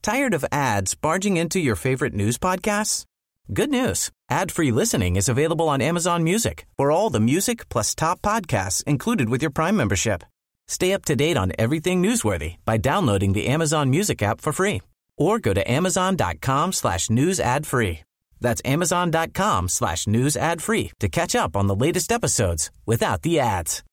Tired of ads barging into your favorite news podcasts? Good news. Ad-free listening is available on Amazon Music for all the music plus top podcasts included with your Prime membership. Stay up to date on everything newsworthy by downloading the Amazon Music app for free or go to amazon.com/news ad free. That's amazon.com/news ad free to catch up on the latest episodes without the ads.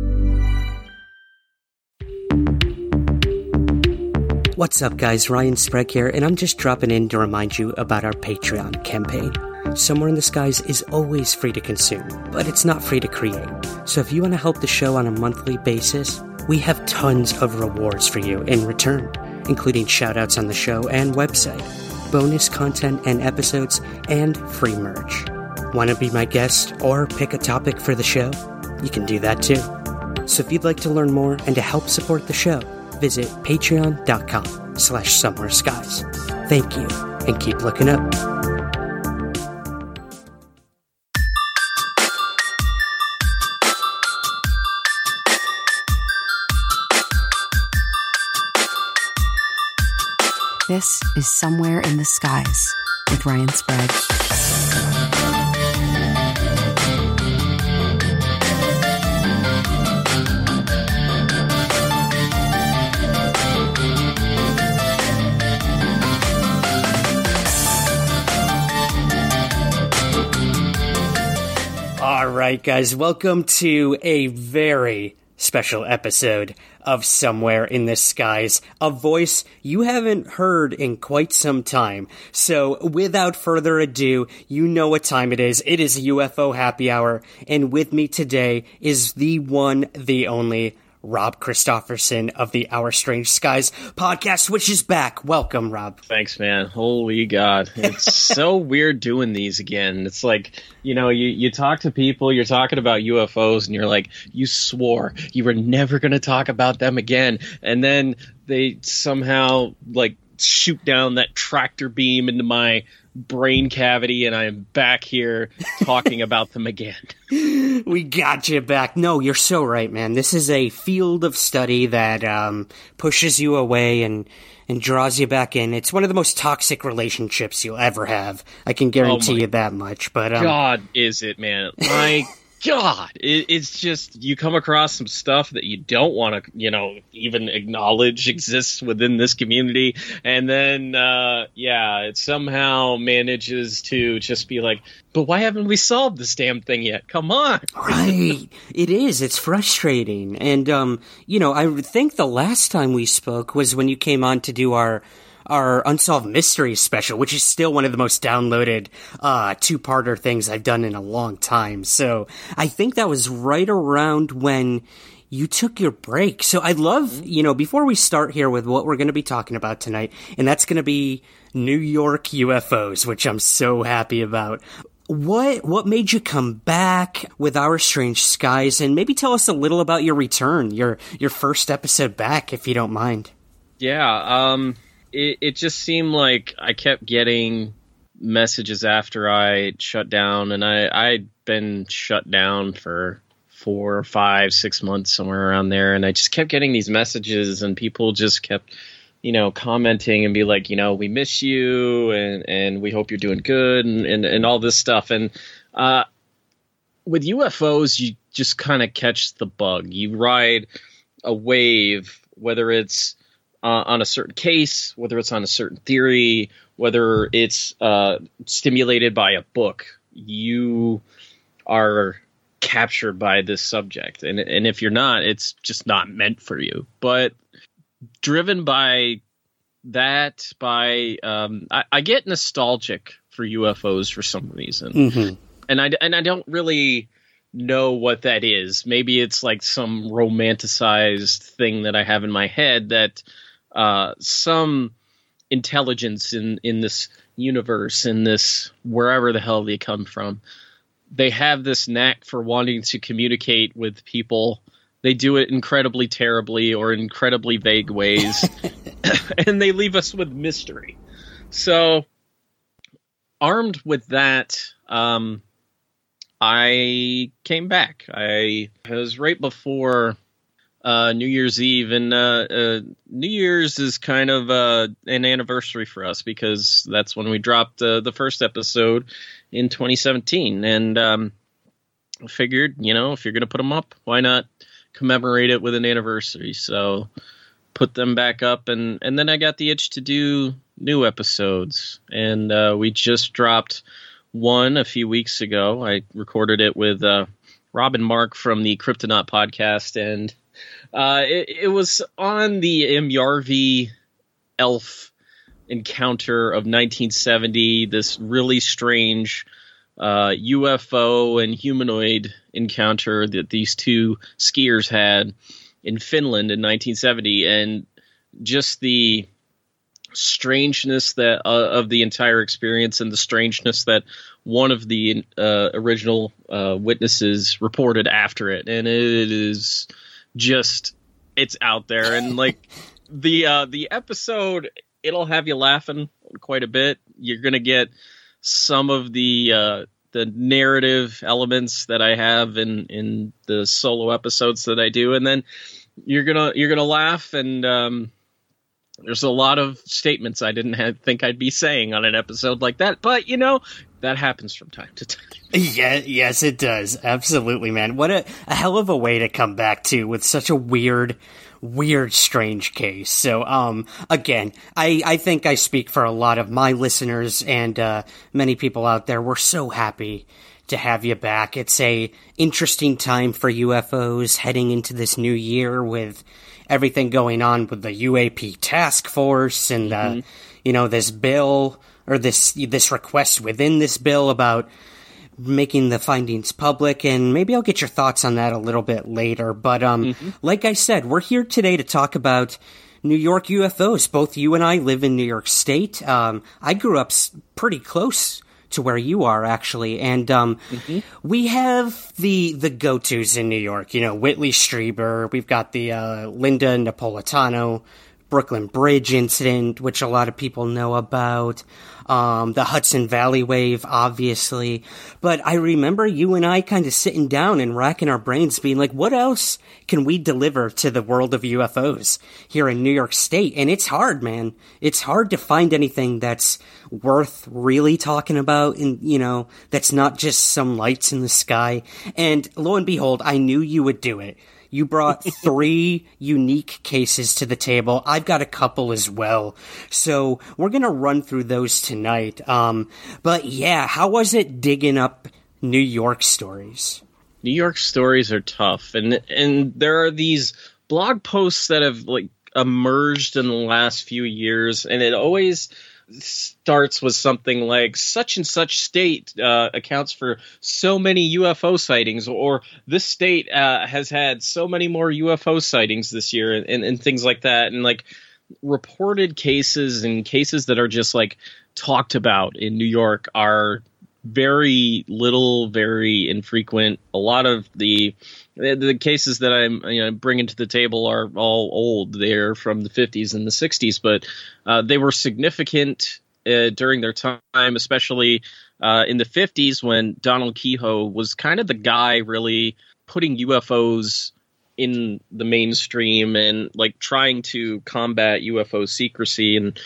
What's up, guys? Ryan Sprague here, and I'm just dropping in to remind you about our Patreon campaign. Somewhere in the Skies is always free to consume, but it's not free to create. So if you want to help the show on a monthly basis, we have tons of rewards for you in return, including shoutouts on the show and website, bonus content and episodes, and free merch. Want to be my guest or pick a topic for the show? You can do that too. So if you'd like to learn more and to help support the show, visit patreon.com/somewhereskies. Thank you, and keep looking up. This is Somewhere in the Skies with Ryan Sprague. All right, guys, welcome to a very special episode of Somewhere in the Skies, a voice you haven't heard in quite some time. So without further ado, you know what time it is. It is UFO Happy Hour, and with me today is the one, the only, Rob Christofferson of the Our Strange Skies podcast, which is back. Welcome, Rob. Thanks, man. Holy God. It's so weird doing these again. It's like, you talk to people, you're talking about UFOs, and you're like, you swore you were never going to talk about them again. And then they somehow, shoot down that tractor beam into my brain cavity, and I am back here talking about them again. We got you back. No, you're so right, man. This is a field of study that pushes you away and draws you back in. It's one of the most toxic relationships you'll ever have. I can guarantee you that much. But God, is it, man? My God, it's just, you come across some stuff that you don't want to, even acknowledge exists within this community, and then, it somehow manages to just be like, but why haven't we solved this damn thing yet? Come on. Right. It is. It's frustrating. And, I think the last time we spoke was when you came on to do our Unsolved Mysteries special, which is still one of the most downloaded two-parter things I've done in a long time. So I think that was right around when you took your break. So I'd love, before we start here with what we're going to be talking about tonight, and that's going to be New York UFOs, which I'm so happy about. What made you come back with Our Strange Skies, and maybe tell us a little about your return, your first episode back, if you don't mind. Yeah, It just seemed like I kept getting messages after I shut down, and I'd been shut down for 4, 5, 6 months, somewhere around there, and I just kept getting these messages, and people just kept, commenting and be like, we miss you, and we hope you're doing good, and all this stuff. And with UFOs, you just kind of catch the bug. You ride a wave, whether it's on a certain case, whether it's on a certain theory, whether it's stimulated by a book, you are captured by this subject. And if you're not, it's just not meant for you. But driven by that, I get nostalgic for UFOs for some reason. Mm-hmm. And I don't really know what that is. Maybe it's like some romanticized thing that I have in my head that some intelligence in this universe, in this wherever the hell they come from, they have this knack for wanting to communicate with people. They do it incredibly terribly or in incredibly vague ways, and they leave us with mystery. So, armed with that, I came back. It was right before New Year's Eve, and New Year's is kind of an anniversary for us because that's when we dropped the first episode in 2017, and I figured, if you're going to put them up, why not commemorate it with an anniversary? So put them back up, and then I got the itch to do new episodes, and we just dropped one a few weeks ago. I recorded it with Rob and Mark from the Kryptonaut podcast, and it was on the M. Yarvey elf encounter of 1970, this really strange UFO and humanoid encounter that these two skiers had in Finland in 1970, and just the strangeness that of the entire experience, and the strangeness that one of the original witnesses reported after it, and it is just, it's out there, and like the episode, it'll have you laughing quite a bit. You're gonna get some of the narrative elements that I have in the solo episodes that I do, and then you're gonna laugh, and there's a lot of statements I didn't think I'd be saying on an episode like that, but that happens from time to time. Yeah, yes, it does. Absolutely, man. What a hell of a way to come back to with such a weird, strange case. So, again, I think I speak for a lot of my listeners and many people out there. We're so happy to have you back. It's a interesting time for UFOs heading into this new year with everything going on with the UAP task force and, this bill or this request within this bill about making the findings public. And maybe I'll get your thoughts on that a little bit later. But, like I said, we're here today to talk about New York UFOs. Both you and I live in New York State. I grew up pretty close to where you are, actually, and we have the go-tos in New York. Whitley Strieber. We've got the Linda Napolitano Brooklyn Bridge incident, which a lot of people know about. The Hudson Valley Wave, obviously. But I remember you and I kind of sitting down and racking our brains, being like, what else can we deliver to the world of UFOs here in New York State? And it's hard, man. It's hard to find anything that's worth really talking about and, that's not just some lights in the sky. And lo and behold, I knew you would do it. You brought 3 unique cases to the table. I've got a couple as well. So we're going to run through those tonight. But yeah, how was it digging up New York stories? New York stories are tough. And there are these blog posts that have emerged in the last few years. And it always starts with something like such and such state accounts for so many UFO sightings, or this state has had so many more UFO sightings this year, and things like that. And reported cases and cases that are just talked about in New York are very little, very infrequent. A lot of the cases that I'm bringing to the table are all old. They're from the 50s and the 60s, but they were significant during their time, especially in the 50s when Donald Kehoe was kind of the guy really putting UFOs in the mainstream and trying to combat UFO secrecy. And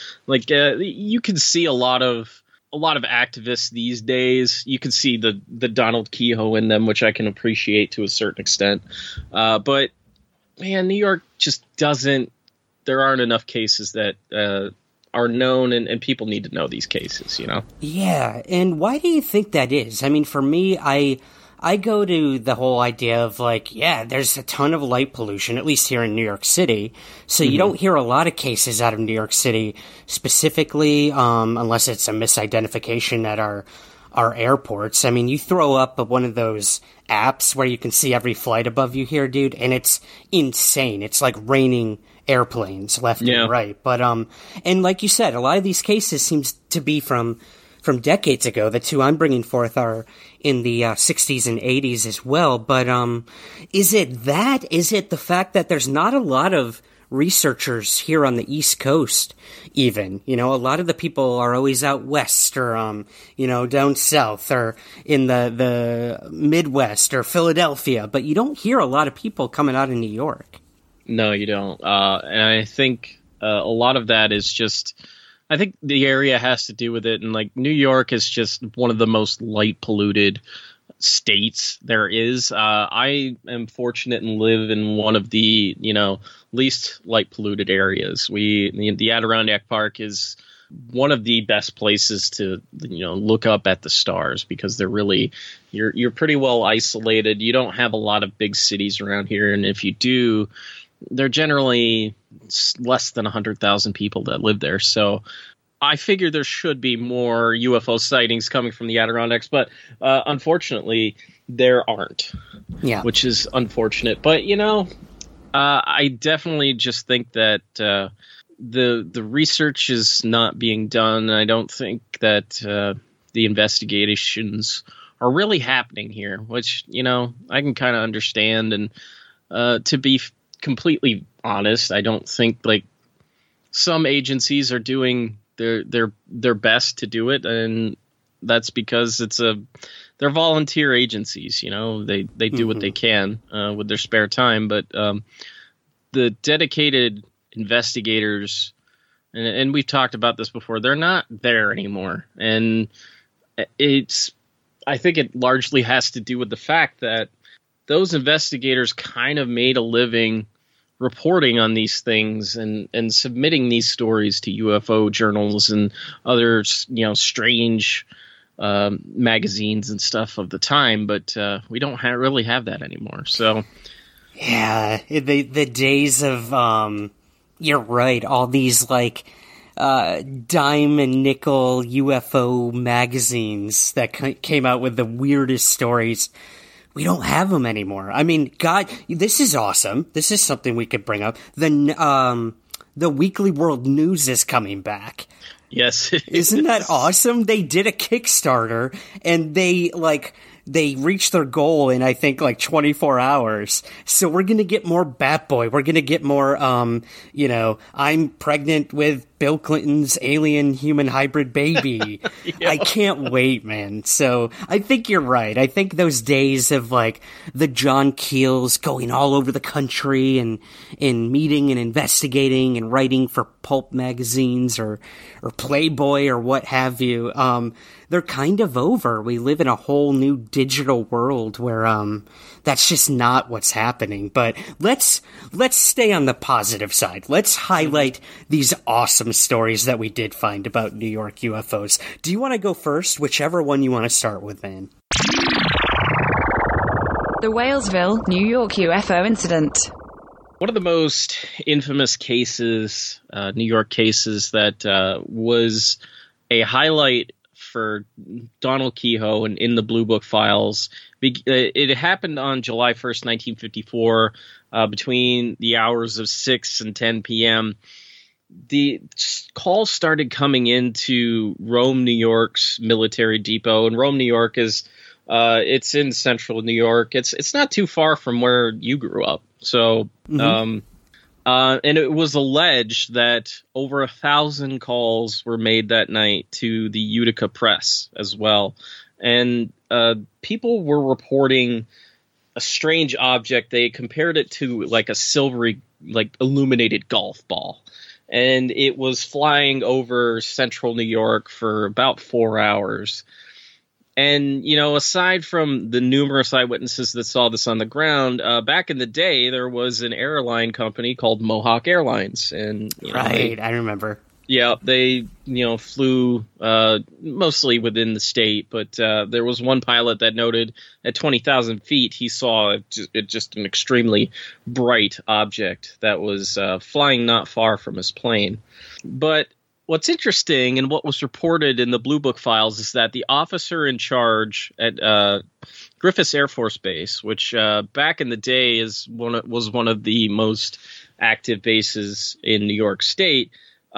you can see a lot of activists these days. You can see the Donald Kehoe in them, which I can appreciate to a certain extent. But man, New York just doesn't. There aren't enough cases that are known, and people need to know these cases. Yeah, and why do you think that is? I mean, for me, I go to the whole idea of there's a ton of light pollution, at least here in New York City. So you don't hear a lot of cases out of New York City specifically, unless it's a misidentification at our airports. I mean, you throw up one of those apps where you can see every flight above you here, dude, and it's insane. It's like raining airplanes left and right. But, and like you said, a lot of these cases seems to be from decades ago. The 2 I'm bringing forth are in the 60s and 80s as well. But is it that? Is it the fact that there's not a lot of researchers here on the East Coast even? A lot of the people are always out west or, down south or in the Midwest or Philadelphia. But you don't hear a lot of people coming out of New York. No, you don't. And I think a lot of that is just, I think the area has to do with it. And like New York is just one of the most light polluted states there is. I am fortunate and live in one of the, least light polluted areas. The Adirondack Park is one of the best places to, look up at the stars, because they're really, you're pretty well isolated. You don't have a lot of big cities around here. And if you do, they're generally less than 100,000 people that live there. So I figure there should be more UFO sightings coming from the Adirondacks, but unfortunately there aren't. Yeah, which is unfortunate. But I definitely just think that the research is not being done. I don't think that the investigations are really happening here, which I can kind of understand. And to be completely honest, I don't think like some agencies are doing their best to do it, and that's because they're volunteer agencies. They do what they can with their spare time, but the dedicated investigators, and we've talked about this before, they're not there anymore. And I think it largely has to do with the fact that those investigators kind of made a living reporting on these things and submitting these stories to UFO journals and other, strange magazines and stuff of the time. But we don't really have that anymore. So, yeah, the days of, you're right, all these like dime and nickel UFO magazines that came out with the weirdest stories. We don't have them anymore. I mean, God, this is awesome. This is something we could bring up. The Weekly World News is coming back. Yes. Isn't that awesome? They did a Kickstarter, and they reached their goal in, I think, like 24 hours. So we're going to get more Bat Boy. We're going to get more, I'm pregnant with Bill Clinton's alien human hybrid baby. I can't wait, man. So I think you're right. I think those days of like the John Keels going all over the country and meeting and investigating and writing for pulp magazines or Playboy or what have you, they're kind of over. We live in a whole new digital world where that's just not what's happening. But let's stay on the positive side. Let's highlight these awesome stories that we did find about New York UFOs. Do you want to go first? Whichever one you want to start with, man. The Walesville, New York UFO incident. One of the most infamous cases, New York cases, that was a highlight for Donald Keyhoe and in the Blue Book files. It happened on July 1st, 1954, between the hours of 6 and 10 p.m. The calls started coming into Rome, New York's military depot. And Rome, New York is it's in central New York. It's not too far from where you grew up. So, and it was alleged that over 1,000 calls were made that night to the Utica Press as well. And people were reporting a strange object. They compared it to like a silvery, like illuminated golf ball. And it was flying over central New York for about 4 hours. And, aside from the numerous eyewitnesses that saw this on the ground, back in the day, there was an airline company called Mohawk Airlines. And right, I remember. Yeah, they, flew mostly within the state. But there was one pilot that noted at 20,000 feet, he saw just an extremely bright object that was flying not far from his plane. But what's interesting and what was reported in the Blue Book files is that the officer in charge at Griffiths Air Force Base, which back in the day was one of the most active bases in New York State,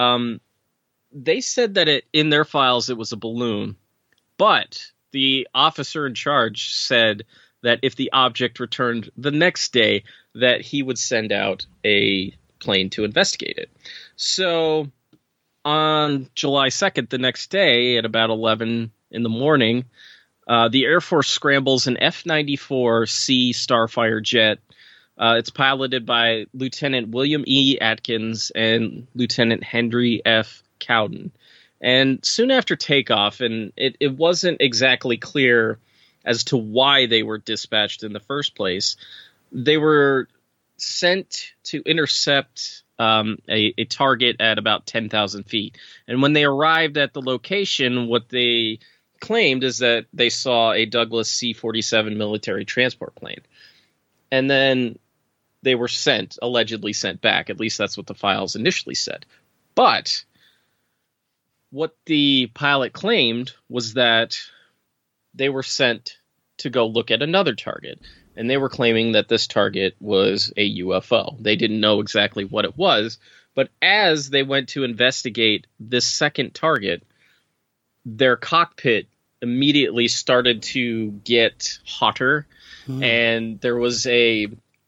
they said that in their files it was a balloon. But the officer in charge said that if the object returned the next day, that he would send out a plane to investigate it. So on July 2nd, the next day at about 11 in the morning, the Air Force scrambles an F-94C Starfire jet It's piloted by Lieutenant William E. Atkins and Lieutenant Henry F. Cowden. And soon after takeoff, and it wasn't exactly clear as to why they were dispatched in the first place, they were sent to intercept a target at about 10,000 feet. And when they arrived at the location, what they claimed is that they saw a Douglas C-47 military transport plane. And then they were allegedly sent back. At least that's what the files initially said. But what the pilot claimed was that they were sent to go look at another target. And they were claiming that this target was a UFO. They didn't know exactly what it was. But as they went to investigate this second target, their cockpit immediately started to get hotter. And there was a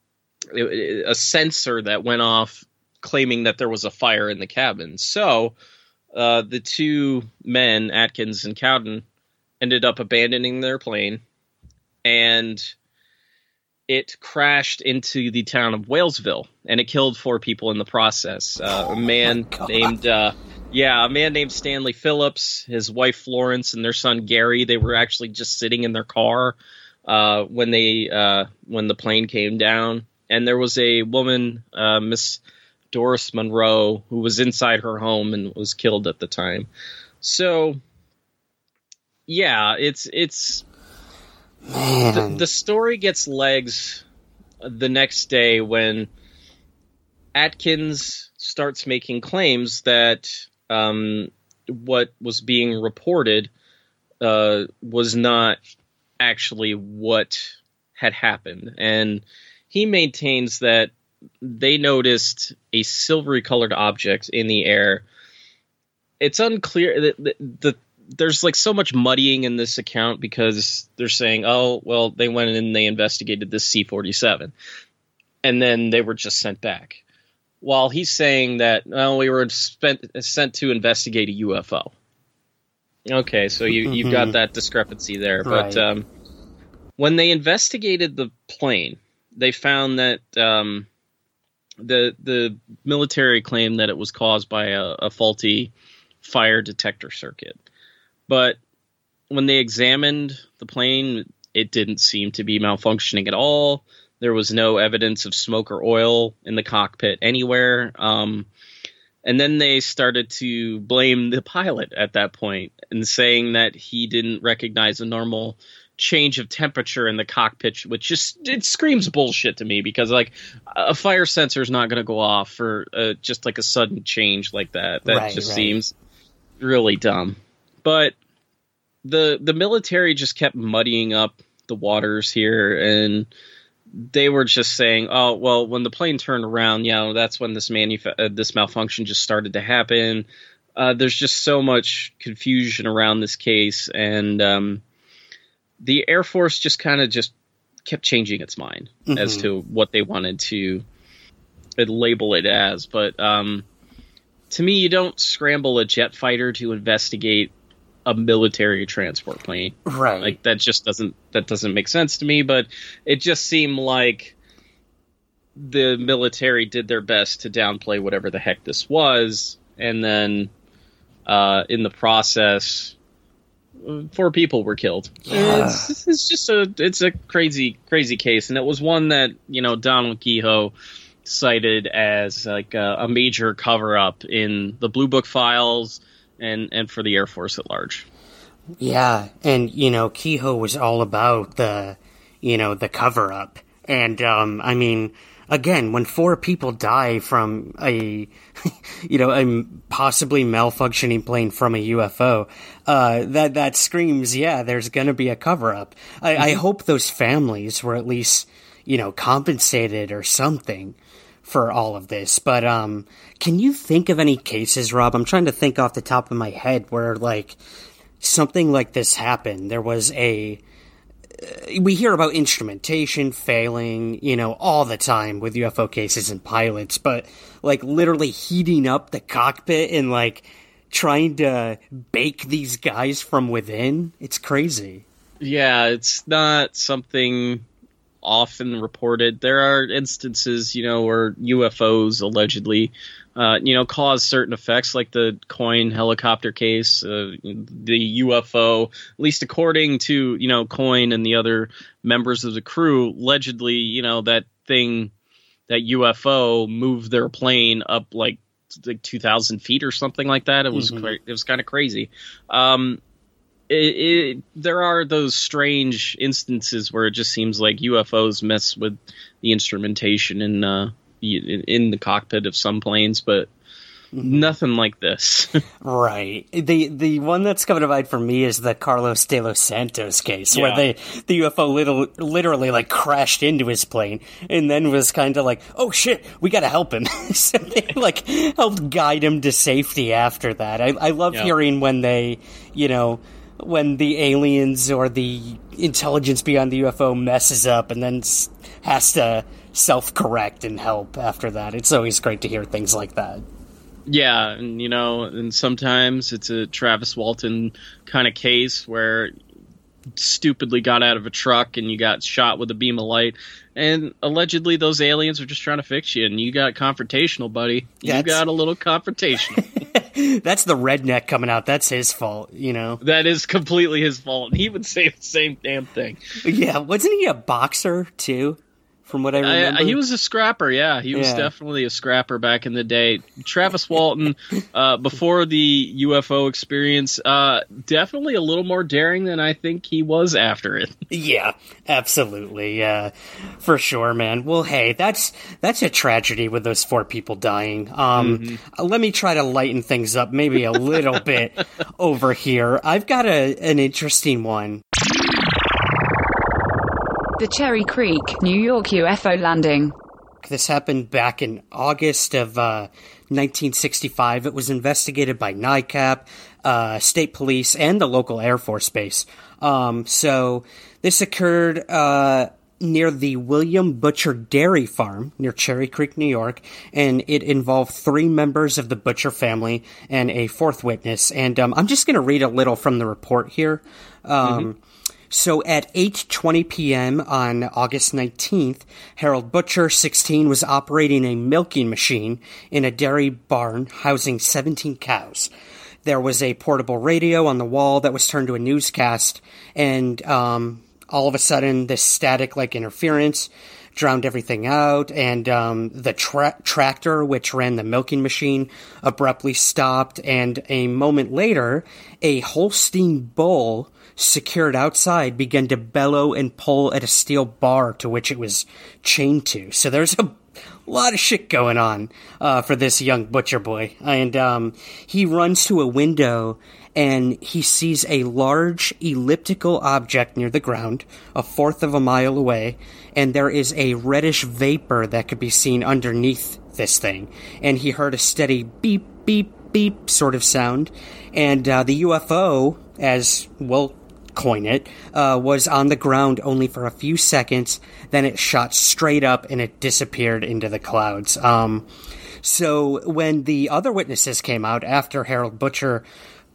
sensor that went off claiming that there was a fire in the cabin. So the two men, Atkins and Cowden, ended up abandoning their plane, and it crashed into the town of Walesville, and it killed 4 people in the process. A man named Stanley Phillips, his wife Florence, and their son Gary. They were actually just sitting in their car when the plane came down. And there was a woman, Miss Doris Monroe, who was inside her home and was killed at the time. So, yeah, it's the story gets legs the next day when Atkins starts making claims that what was being reported was not actually what had happened. And he maintains that they noticed a silvery colored object in the air. It's unclear that there's like so much muddying in this account because they're saying, oh, well, they went in and they investigated this C-47 and then they were just sent back. While he's saying that, well, we were sent to investigate a UFO. Okay, so you've got that discrepancy there. Right. But when they investigated the plane, they found that the military claimed that it was caused by a faulty fire detector circuit. But when they examined the plane, it didn't seem to be malfunctioning at all. There was no evidence of smoke or oil in the cockpit anywhere. And then they started to blame the pilot at that point and saying that he didn't recognize a normal change of temperature in the cockpit, which it screams bullshit to me because like a fire sensor is not going to go off for just like a sudden change like that. That seems really dumb. But the military just kept muddying up the waters here, and they were just saying, oh, well, when the plane turned around, that's when this malfunction just started to happen. There's just so much confusion around this case, and the Air Force just kind of just kept changing its mind as to what they wanted to label it as. But to me, you don't scramble a jet fighter to investigate a military transport plane. Right. Like that doesn't make sense to me, but it just seemed like the military did their best to downplay whatever the heck this was. And then in the process, 4 people were killed. Yeah. It's a crazy case. And it was one that, Donald Keyhoe cited as like a major cover up in the Blue Book files and for the Air Force at large. Yeah, and Keyhoe was all about the cover up, and I mean, again, when 4 people die from a a possibly malfunctioning plane from a UFO, that screams, there's going to be a cover up. I hope those families were at least compensated or something for all of this. But can you think of any cases, Rob? I'm trying to think off the top of my head where like something like this happened. There was we hear about instrumentation failing, all the time with UFO cases and pilots, but like literally heating up the cockpit and like trying to bake these guys from within. It's crazy. Yeah, it's not something often reported. There are instances, where UFOs allegedly, cause certain effects, like the Coyne helicopter case. The UFO, at least according to, Coyne and the other members of the crew, allegedly, that UFO moved their plane up like 2,000 feet or something like that. It was it was kind of crazy. There are those strange instances where it just seems like UFOs mess with the instrumentation in the cockpit of some planes, but nothing like this. Right. The one that's coming to mind for me is the Carlos de los Santos case, where the UFO literally like crashed into his plane and then was kind of like, oh shit, we gotta help him. So they like helped guide him to safety after that. I love hearing when they, when the aliens or the intelligence beyond the UFO messes up and then has to self-correct and help after that. It's always great to hear things like that. Yeah, and and sometimes it's a Travis Walton kind of case where stupidly got out of a truck and you got shot with a beam of light, and allegedly those aliens are just trying to fix you, and you got confrontational, buddy. You got a little confrontational. That's the redneck coming out. That's his fault, That is completely his fault, and he would say the same damn thing. Yeah, wasn't he a boxer, too? From what I remember, he was a scrapper. Yeah, he was definitely a scrapper back in the day. Travis Walton, before the UFO experience, definitely a little more daring than I think he was after it. Yeah, absolutely. Yeah, for sure, man. Well, hey, that's a tragedy with those 4 people dying. Let me try to lighten things up, maybe a little bit over here. I've got an interesting one. The Cherry Creek, New York UFO landing. This happened back in August of 1965. It was investigated by NICAP, state police, and the local Air Force Base. So this occurred near the William Butcher Dairy Farm near Cherry Creek, New York, and it involved 3 members of the Butcher family and a 4th witness. And I'm just going to read a little from the report here. So at 8:20 p.m. on August 19th, Harold Butcher, 16, was operating a milking machine in a dairy barn housing 17 cows. There was a portable radio on the wall that was turned to a newscast, and all of a sudden this static-like interference drowned everything out, and the tractor, which ran the milking machine, abruptly stopped, and a moment later, a Holstein bull secured outside began to bellow and pull at a steel bar to which it was chained to. So there's a lot of shit going on for this young butcher boy. And he runs to a window and he sees a large elliptical object near the ground, 1/4 of a mile away, and there is a reddish vapor that could be seen underneath this thing. And he heard a steady beep, beep, beep sort of sound. And the UFO, as we'll coin it, was on the ground only for a few seconds. Then it shot straight up and it disappeared into the clouds. So when the other witnesses came out after Harold Butcher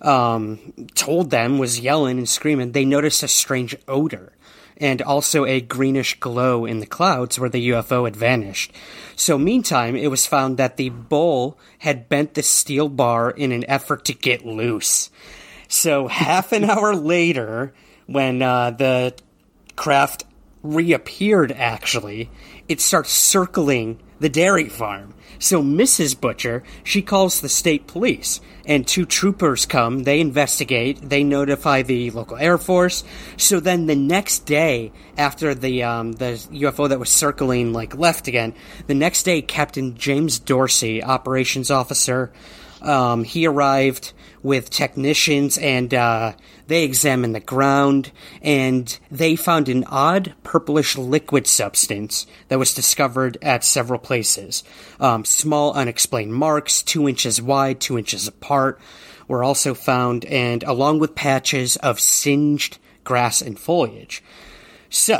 told them, was yelling and screaming, they noticed a strange odor and also a greenish glow in the clouds where the UFO had vanished. So meantime, it was found that the bull had bent the steel bar in an effort to get loose. So half an hour later, when the craft reappeared, actually, it starts circling the dairy farm. So Mrs. Butcher, she calls the state police, and 2 troopers come, they investigate, they notify the local Air Force. So then the next day, after the UFO that was circling, left again, the next day, Captain James Dorsey, operations officer, he arrived with technicians, and they examined the ground, and they found an odd purplish liquid substance that was discovered at several places. Small unexplained marks, 2 inches wide, 2 inches apart, were also found, and along with patches of singed grass and foliage. So,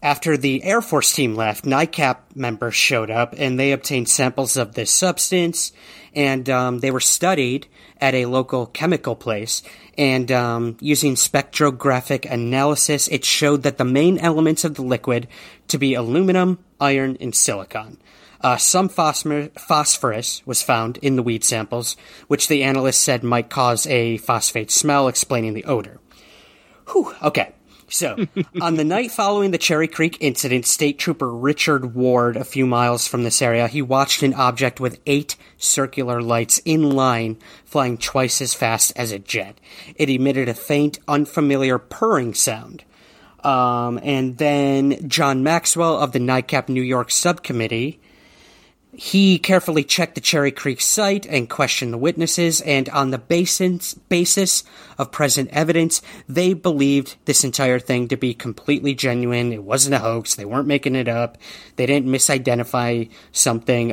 After the Air Force team left, NICAP members showed up and they obtained samples of this substance, and they were studied at a local chemical place. And using spectrographic analysis, it showed that the main elements of the liquid to be aluminum, iron, and silicon. Some phosphorus was found in the weed samples, which the analyst said might cause a phosphate smell, explaining the odor. Whew, okay. So, on the night following the Cherry Creek incident, State Trooper Richard Ward, a few miles from this area, he watched an object with 8 circular lights in line flying twice as fast as a jet. It emitted a faint, unfamiliar purring sound. And then John Maxwell of the NICAP New York subcommittee, he carefully checked the Cherry Creek site and questioned the witnesses, and on the basis of present evidence, they believed this entire thing to be completely genuine. It wasn't a hoax. They weren't making it up. They didn't misidentify something.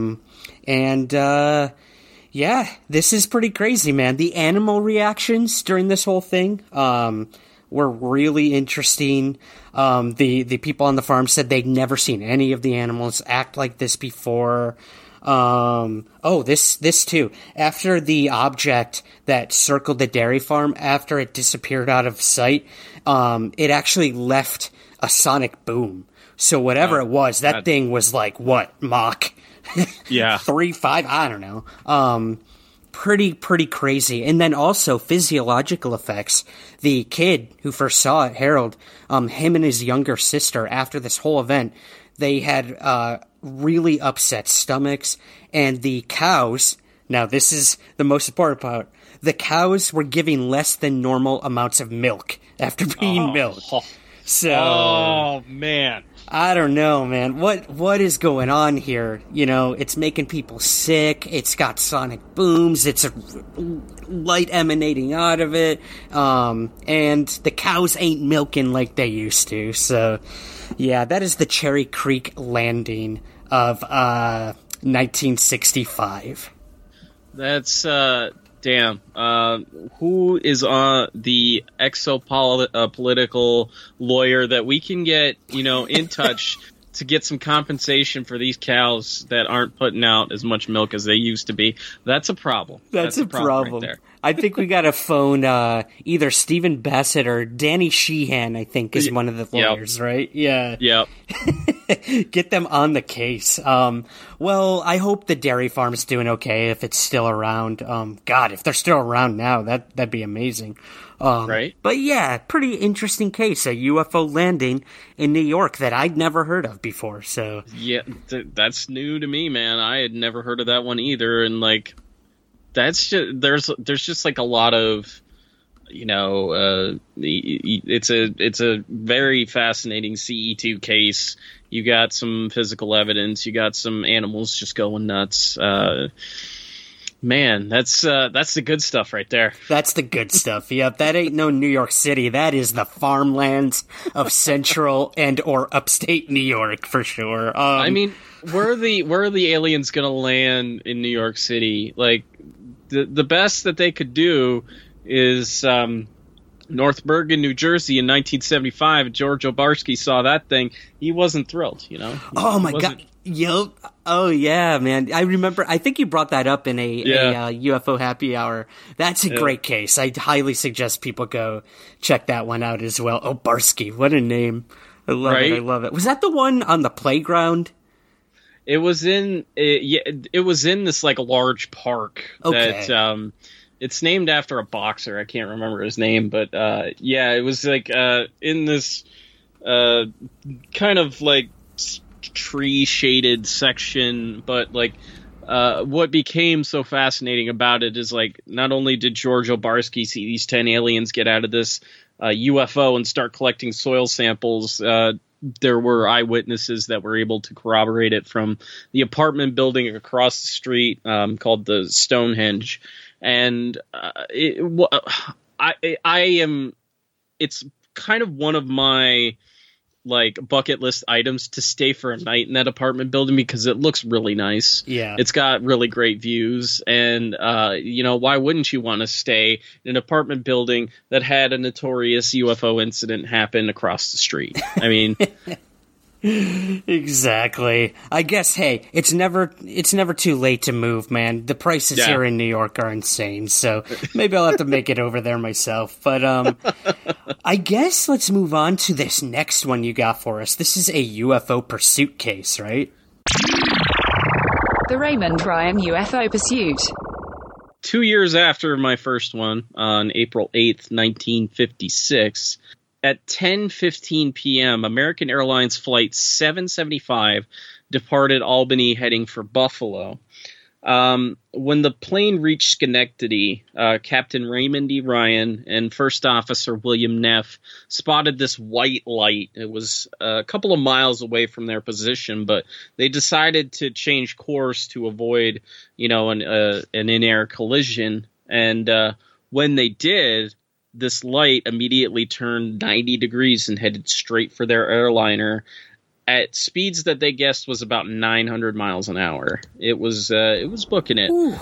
Yeah, this is pretty crazy, man. The animal reactions during this whole thing, were really interesting. The people on the farm said they'd never seen any of the animals act like this before. This too. After the object that circled the dairy farm, after it disappeared out of sight, it actually left a sonic boom. So whatever it was, that thing was like, what, Mach? Yeah. 3, 5, I don't know. Pretty crazy. And then also physiological effects. The kid who first saw it, Harold, him and his younger sister, after this whole event, they had really upset stomachs. And the cows, now this is the most important part, the cows were giving less than normal amounts of milk after being milked. So, oh, man. I don't know, man. What is going on here? You know, it's making people sick. It's got sonic booms. It's a light emanating out of it. And the cows ain't milking like they used to. So, yeah, that is the Cherry Creek landing of 1965. That's damn. Who is on the exopolitical lawyer that we can get, in touch to get some compensation for these cows that aren't putting out as much milk as they used to be? That's a problem. That's a problem. Right there. I think we got to phone either Stephen Bassett or Danny Sheehan, I think, is one of the lawyers, right? Yeah. Yep. Get them on the case. Well, I hope the dairy farm's doing okay if it's still around. God, if they're still around now, that'd be amazing. Right. But yeah, pretty interesting case, a UFO landing in New York that I'd never heard of before. So yeah, that's new to me, man. I had never heard of that one either, and that's just there's just like a lot of it's a very fascinating CE2 case. You got some physical evidence, you got some animals just going nuts. Man, that's the good stuff right there. That's the good stuff. Yep, that ain't no New York City. That is the farmlands of central and or upstate New York for sure. I mean, where are the aliens gonna land in New York City? Like the best that they could do is North Bergen, New Jersey in 1975. George Obarski saw that thing. He wasn't thrilled, Oh my God. Yep. Oh yeah, man. I remember. I think you brought that up in a UFO happy hour. That's a great case. I highly suggest people go check that one out as well. Obarski, what a name! I love it. I love it. Was that the one on the playground? It was in. It was in this large park. Okay. That it's named after a boxer. I can't remember his name, but it was in this kind of tree shaded section, but what became so fascinating about it is not only did George Obarski see these 10 aliens get out of this UFO and start collecting soil samples, there were eyewitnesses that were able to corroborate it from the apartment building across the street called the Stonehenge. And it's kind of one of my like bucket list items to stay for a night in that apartment building because it looks really nice. Yeah. It's got really great views. And, why wouldn't you want to stay in an apartment building that had a notorious UFO incident happen across the street? I mean... Exactly. I guess, hey, it's never too late to move, man. The prices here in New York are insane, so maybe I'll have to make it over there myself. But I guess let's move on to this next one you got for us. This is a UFO pursuit case, right? The Raymond Ryan UFO Pursuit. 2 years after my first one, on April 8th, 1956, at 10:15 p.m., American Airlines Flight 775 departed Albany heading for Buffalo. When the plane reached Schenectady, Captain Raymond E. Ryan and First Officer William Neff spotted this white light. It was a couple of miles away from their position, but they decided to change course to avoid, an in-air collision. And when they did, this light immediately turned 90 degrees and headed straight for their airliner at speeds that they guessed was about 900 miles an hour. It was booking it. Ooh.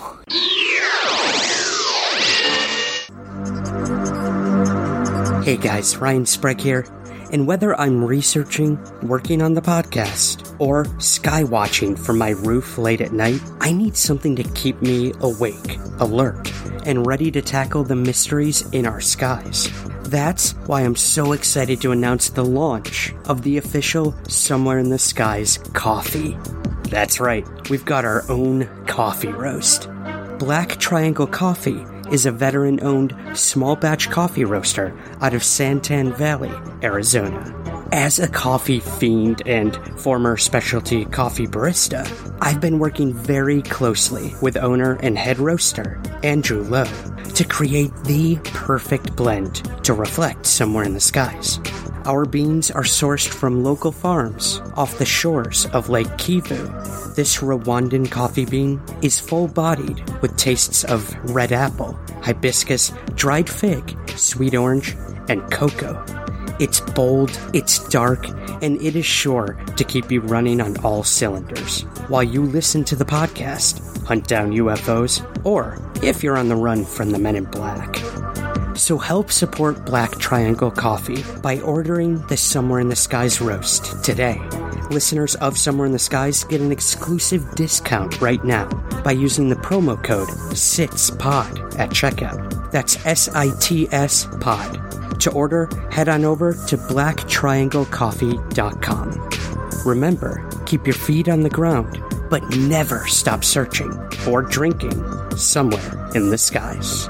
Hey guys, Ryan Sprague here. And whether I'm researching, working on the podcast, or sky watching from my roof late at night, I need something to keep me awake, alert, and ready to tackle the mysteries in our skies. That's why I'm so excited to announce the launch of the official Somewhere in the Skies coffee. That's right, we've got our own coffee roast. Black Triangle Coffee is a veteran-owned small-batch coffee roaster out of Santan Valley, Arizona. As a coffee fiend and former specialty coffee barista, I've been working very closely with owner and head roaster Andrew Lowe to create the perfect blend to reflect Somewhere in the Skies. Our beans are sourced from local farms off the shores of Lake Kivu. This Rwandan coffee bean is full-bodied with tastes of red apple, hibiscus, dried fig, sweet orange, and cocoa. It's bold, it's dark, and it is sure to keep you running on all cylinders while you listen to the podcast, hunt down UFOs, or if you're on the run from the Men in Black. So help support Black Triangle Coffee by ordering the Somewhere in the Skies roast today. Listeners of Somewhere in the Skies get an exclusive discount right now by using the promo code SITSPOD at checkout. That's SITS POD. To order, head on over to blacktrianglecoffee.com. Remember, keep your feet on the ground, but never stop searching or drinking Somewhere in the Skies.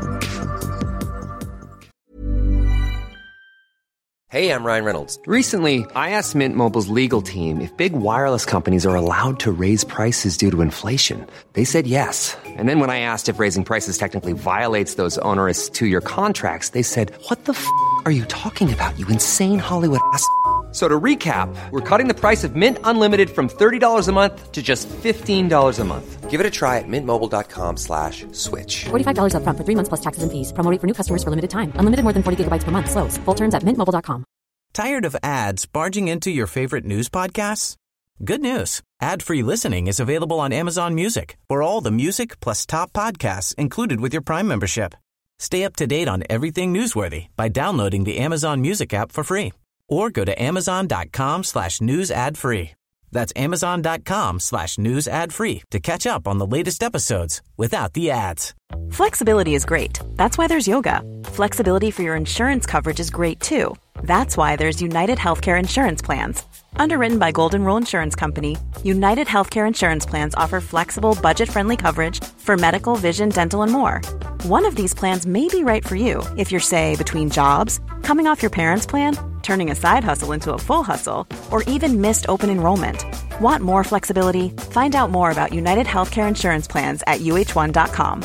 Hey, I'm Ryan Reynolds. Recently, I asked Mint Mobile's legal team if big wireless companies are allowed to raise prices due to inflation. They said yes. And then when I asked if raising prices technically violates those onerous 2-year contracts, they said, "What the f*** are you talking about, you insane Hollywood ass?" So to recap, we're cutting the price of Mint Unlimited from $30 a month to just $15 a month. Give it a try at mintmobile.com/switch. $45 up front for 3 months plus taxes and fees. Promo rate for new customers for limited time. Unlimited more than 40 gigabytes per month. Slows full terms at mintmobile.com. Tired of ads barging into your favorite news podcasts? Good news. Ad-free listening is available on Amazon Music for all the music plus top podcasts included with your Prime membership. Stay up to date on everything newsworthy by downloading the Amazon Music app for free. Or go to amazon.com/news ad free. That's amazon.com/news ad free to catch up on the latest episodes without the ads. Flexibility is great. That's why there's yoga. Flexibility for your insurance coverage is great too. That's why there's United Healthcare Insurance Plans. Underwritten by Golden Rule Insurance Company, United Healthcare Insurance Plans offer flexible, budget-friendly coverage for medical, vision, dental, and more. One of these plans may be right for you if you're, say, between jobs, coming off your parents' plan, turning a side hustle into a full hustle, or even missed open enrollment. Want more flexibility? Find out more about United Healthcare Insurance Plans at uh1.com.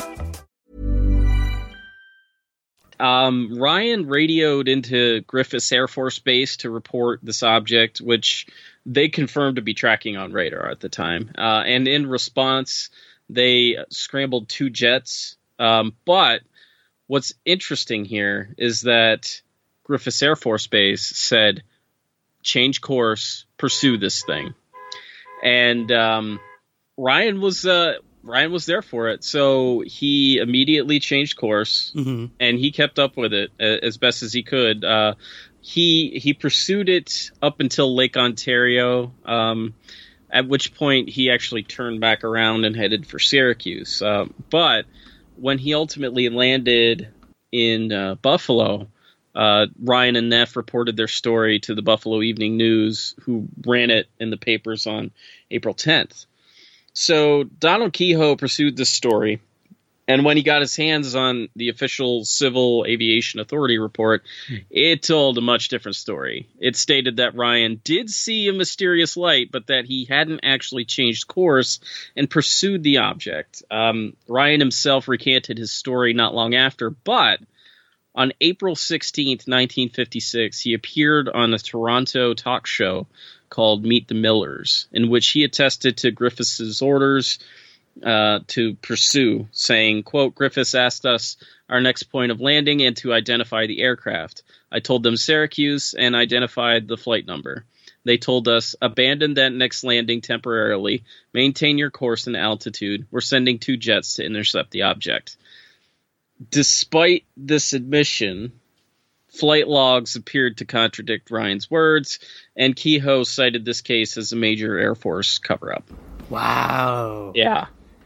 Ryan radioed into Griffiths Air Force Base to report this object, which they confirmed to be tracking on radar at the time. And in response, they scrambled 2 jets. But what's interesting here is that Griffiths Air Force Base said change course, pursue this thing. And Ryan was there for it, so he immediately changed course, and he kept up with it as best as he could. He pursued it up until Lake Ontario, at which point he actually turned back around and headed for Syracuse. But when he ultimately landed in Buffalo, Ryan and Neff reported their story to the Buffalo Evening News, who ran it in the papers on April 10th. So Donald Kehoe pursued this story, and when he got his hands on the official Civil Aviation Authority report, it told a much different story. It stated that Ryan did see a mysterious light, but that he hadn't actually changed course and pursued the object. Ryan himself recanted his story not long after, but on April 16th, 1956, he appeared on a Toronto talk show called Meet the Millers, in which he attested to Griffiths' orders to pursue, saying, quote, "Griffiths asked us our next point of landing and to identify the aircraft. I told them Syracuse and identified the flight number. They told us, abandon that next landing temporarily, maintain your course and altitude. We're sending 2 jets to intercept the object." Despite this admission, flight logs appeared to contradict Ryan's words, and Kehoe cited this case as a major Air Force cover-up. Wow. Yeah.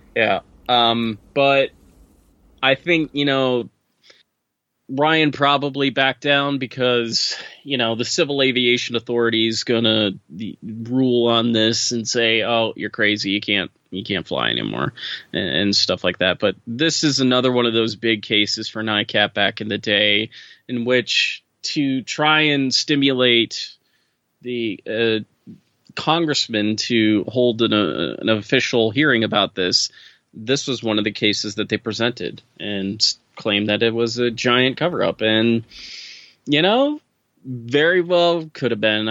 But I think, Ryan probably backed down because, the Civil Aviation Authority is going to rule on this and say, oh, you're crazy, you can't fly anymore, and stuff like that. But this is another one of those big cases for NICAP back in the day, in which to try and stimulate the congressman to hold an official hearing about this was one of the cases that they presented and claimed that it was a giant cover-up. And, very well could have been.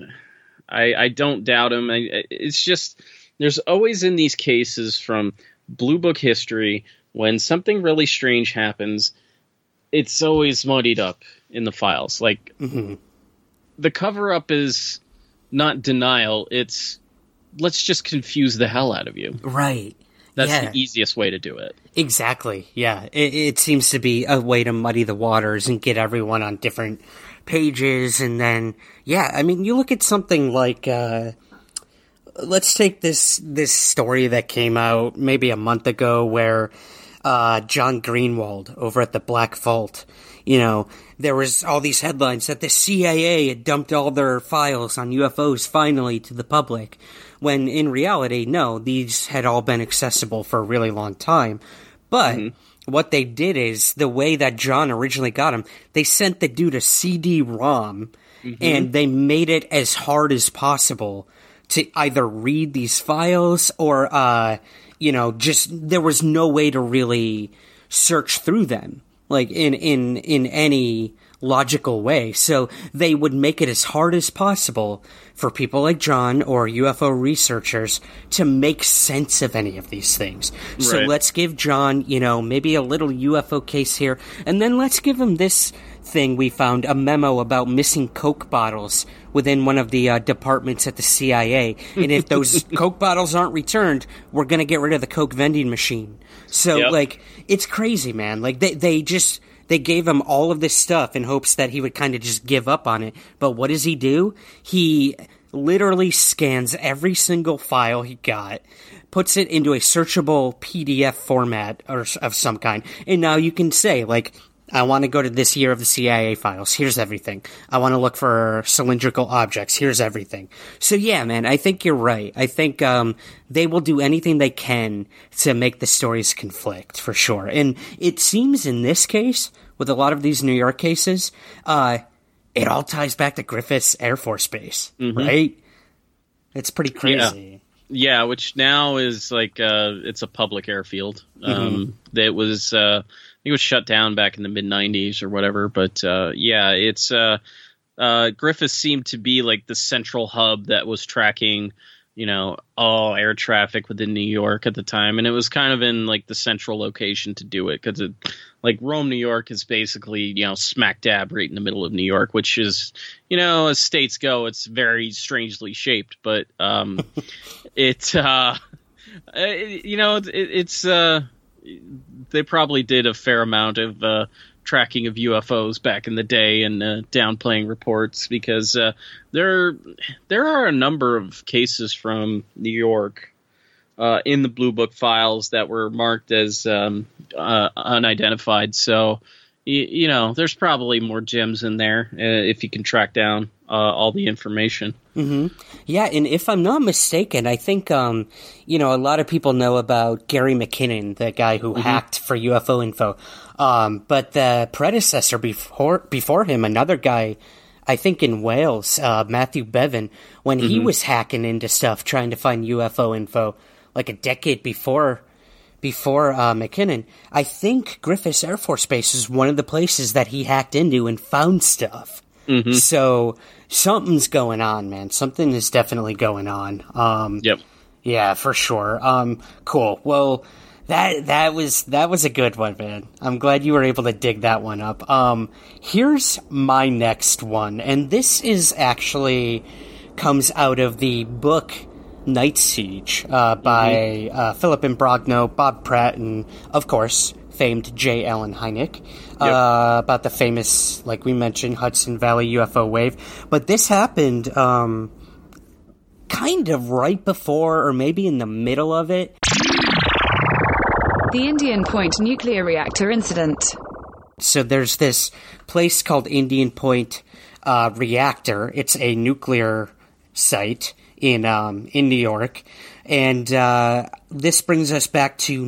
I don't doubt him. It's just, there's always in these cases from Blue Book history, when something really strange happens, it's always muddied up in the files. Like, the cover-up is not denial. It's, let's just confuse the hell out of you. Right. That's the easiest way to do it. Exactly. Yeah. It seems to be a way to muddy the waters and get everyone on different pages. And then, you look at something like, let's take this story that came out maybe a month ago where John Greenwald over at the Black Vault, there was all these headlines that the CIA had dumped all their files on UFOs finally to the public, when in reality, no, these had all been accessible for a really long time. But what they did is, the way that John originally got them, they sent the dude a CD-ROM, and they made it as hard as possible to either read these files or, there was no way to really search through them, like in any logical way. So they would make it as hard as possible for people like John or UFO researchers to make sense of any of these things. Right. So let's give John, maybe a little UFO case here, and then let's give him this thing we found, a memo about missing Coke bottles within one of the departments at the CIA. And if those Coke bottles aren't returned, we're going to get rid of the Coke vending machine. So, it's crazy, man. Like, they gave him all of this stuff in hopes that he would kind of just give up on it. But what does he do? He literally scans every single file he got, puts it into a searchable PDF format of some kind. And now you can say, like, I want to go to this year of the CIA files. Here's everything. I want to look for cylindrical objects. Here's everything. So yeah, man, I think you're right. I think they will do anything they can to make the stories conflict, for sure. And it seems in this case, with a lot of these New York cases, it all ties back to Griffiths Air Force Base, right? It's pretty crazy. Yeah, which now is like it's a public airfield. That was it was shut down back in the mid-90s or whatever, but it's Griffiths seemed to be like the central hub that was tracking, all air traffic within New York at the time, and it was kind of in like the central location to do it because like Rome, New York is basically, smack dab right in the middle of New York, which is, as states go, it's very strangely shaped, but it's they probably did a fair amount of tracking of UFOs back in the day and downplaying reports, because there are a number of cases from New York in the Blue Book files that were marked as unidentified. So, there's probably more gems in there if you can track down all the information. Mm-hmm. Yeah, and if I'm not mistaken, I think, a lot of people know about Gary McKinnon, the guy who hacked for UFO info. But the predecessor before him, another guy, I think in Wales, Matthew Bevan, when he was hacking into stuff, trying to find UFO info, like a decade before McKinnon, I think Griffiths Air Force Base is one of the places that he hacked into and found stuff. Mm-hmm. So something's going on, man. Something is definitely going on. Yep. Yeah, for sure. Cool. Well, that was a good one, man. I'm glad you were able to dig that one up. Here's my next one, and this is actually comes out of the book Night Siege by Philip Imbrogno, Bob Pratt, and, of course, famed J. Allen Hynek, about the famous, like we mentioned, Hudson Valley UFO wave. But this happened kind of right before, or maybe in the middle of it. The Indian Point nuclear reactor incident. So there's this place called Indian Point Reactor. It's a nuclear site in New York, and this brings us back to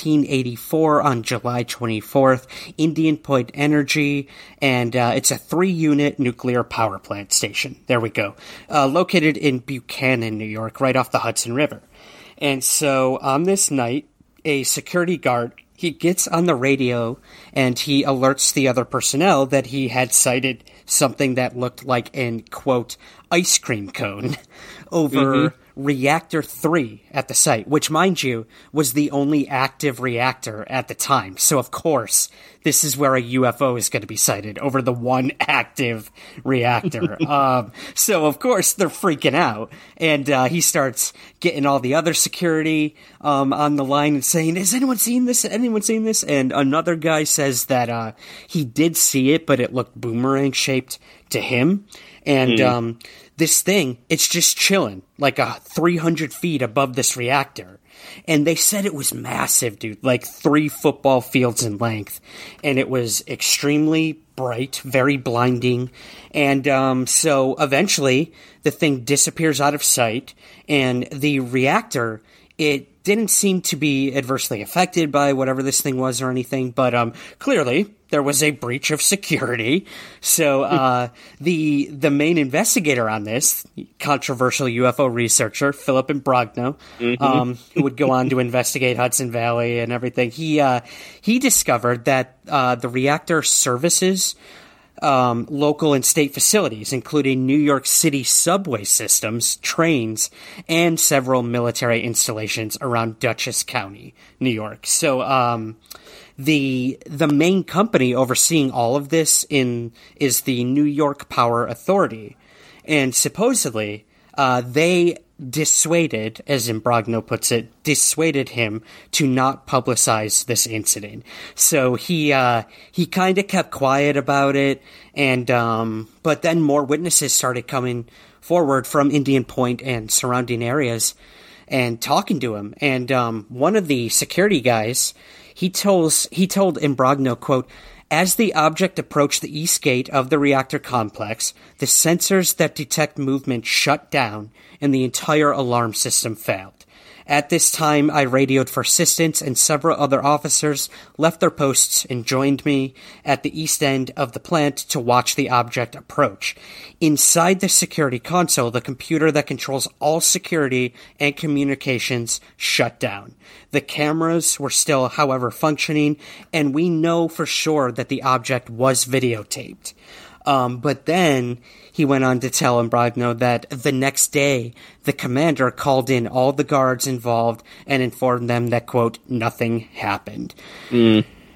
1984 on July 24th. Indian Point Energy, and it's a 3-unit nuclear power plant station. There we go. Located in Buchanan, New York, right off the Hudson River. And so on this night, a security guard, he gets on the radio and he alerts the other personnel that he had sighted something that looked like an, quote, ice cream cone over Reactor 3 at the site, which, mind you, was the only active reactor at the time. So, of course, this is where a UFO is going to be sighted, over the one active reactor. So, of course, they're freaking out. And he starts getting all the other security on the line and saying, "Has anyone seen this? Anyone seen this?" And another guy says that he did see it, but it looked boomerang-shaped to him. And this thing, it's just chilling, like 300 feet above this reactor. And they said it was massive, dude, like 3 football fields in length. And it was extremely bright, very blinding. And so eventually the thing disappears out of sight. And the reactor, it didn't seem to be adversely affected by whatever this thing was or anything. But clearly there was a breach of security. So the main investigator on this, controversial UFO researcher, Philip Imbrogno, who would go on to investigate Hudson Valley and everything, he discovered that the reactor services local and state facilities, including New York City subway systems, trains, and several military installations around Dutchess County, New York. So the main company overseeing all of this is the New York Power Authority, and supposedly they dissuaded, as Imbrogno puts it, dissuaded him to not publicize this incident. So he kind of kept quiet about it, and but then more witnesses started coming forward from Indian Point and surrounding areas and talking to him. And one of the security guys, he told Imbrogno, quote, "As the object approached the east gate of the reactor complex, the sensors that detect movement shut down and the entire alarm system failed. At this time, I radioed for assistance, and several other officers left their posts and joined me at the east end of the plant to watch the object approach. Inside the security console, the computer that controls all security and communications shut down. The cameras were still, however, functioning, and we know for sure that the object was videotaped." But then he went on to tell Imbrogno that the next day, the commander called in all the guards involved and informed them that, quote, "nothing happened."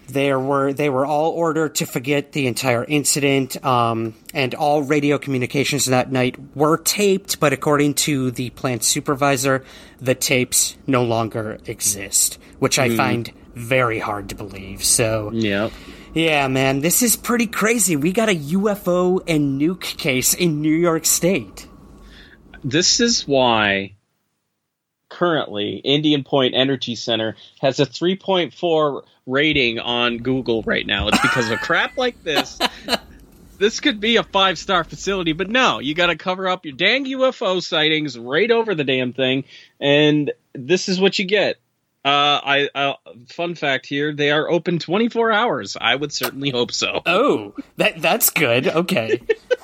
They were all ordered to forget the entire incident, and all radio communications that night were taped, but according to the plant supervisor, the tapes no longer exist, which I find very hard to believe. So, yeah, man, this is pretty crazy. We got a UFO and nuke case in New York State. This is why currently Indian Point Energy Center has a 3.4 rating on Google right now. It's because of crap like this. This could be a 5-star facility, but no, you got to cover up your dang UFO sightings right over the damn thing, and this is what you get. Fun fact here, they are open 24 hours. I would certainly hope so. Oh, that's good. Okay.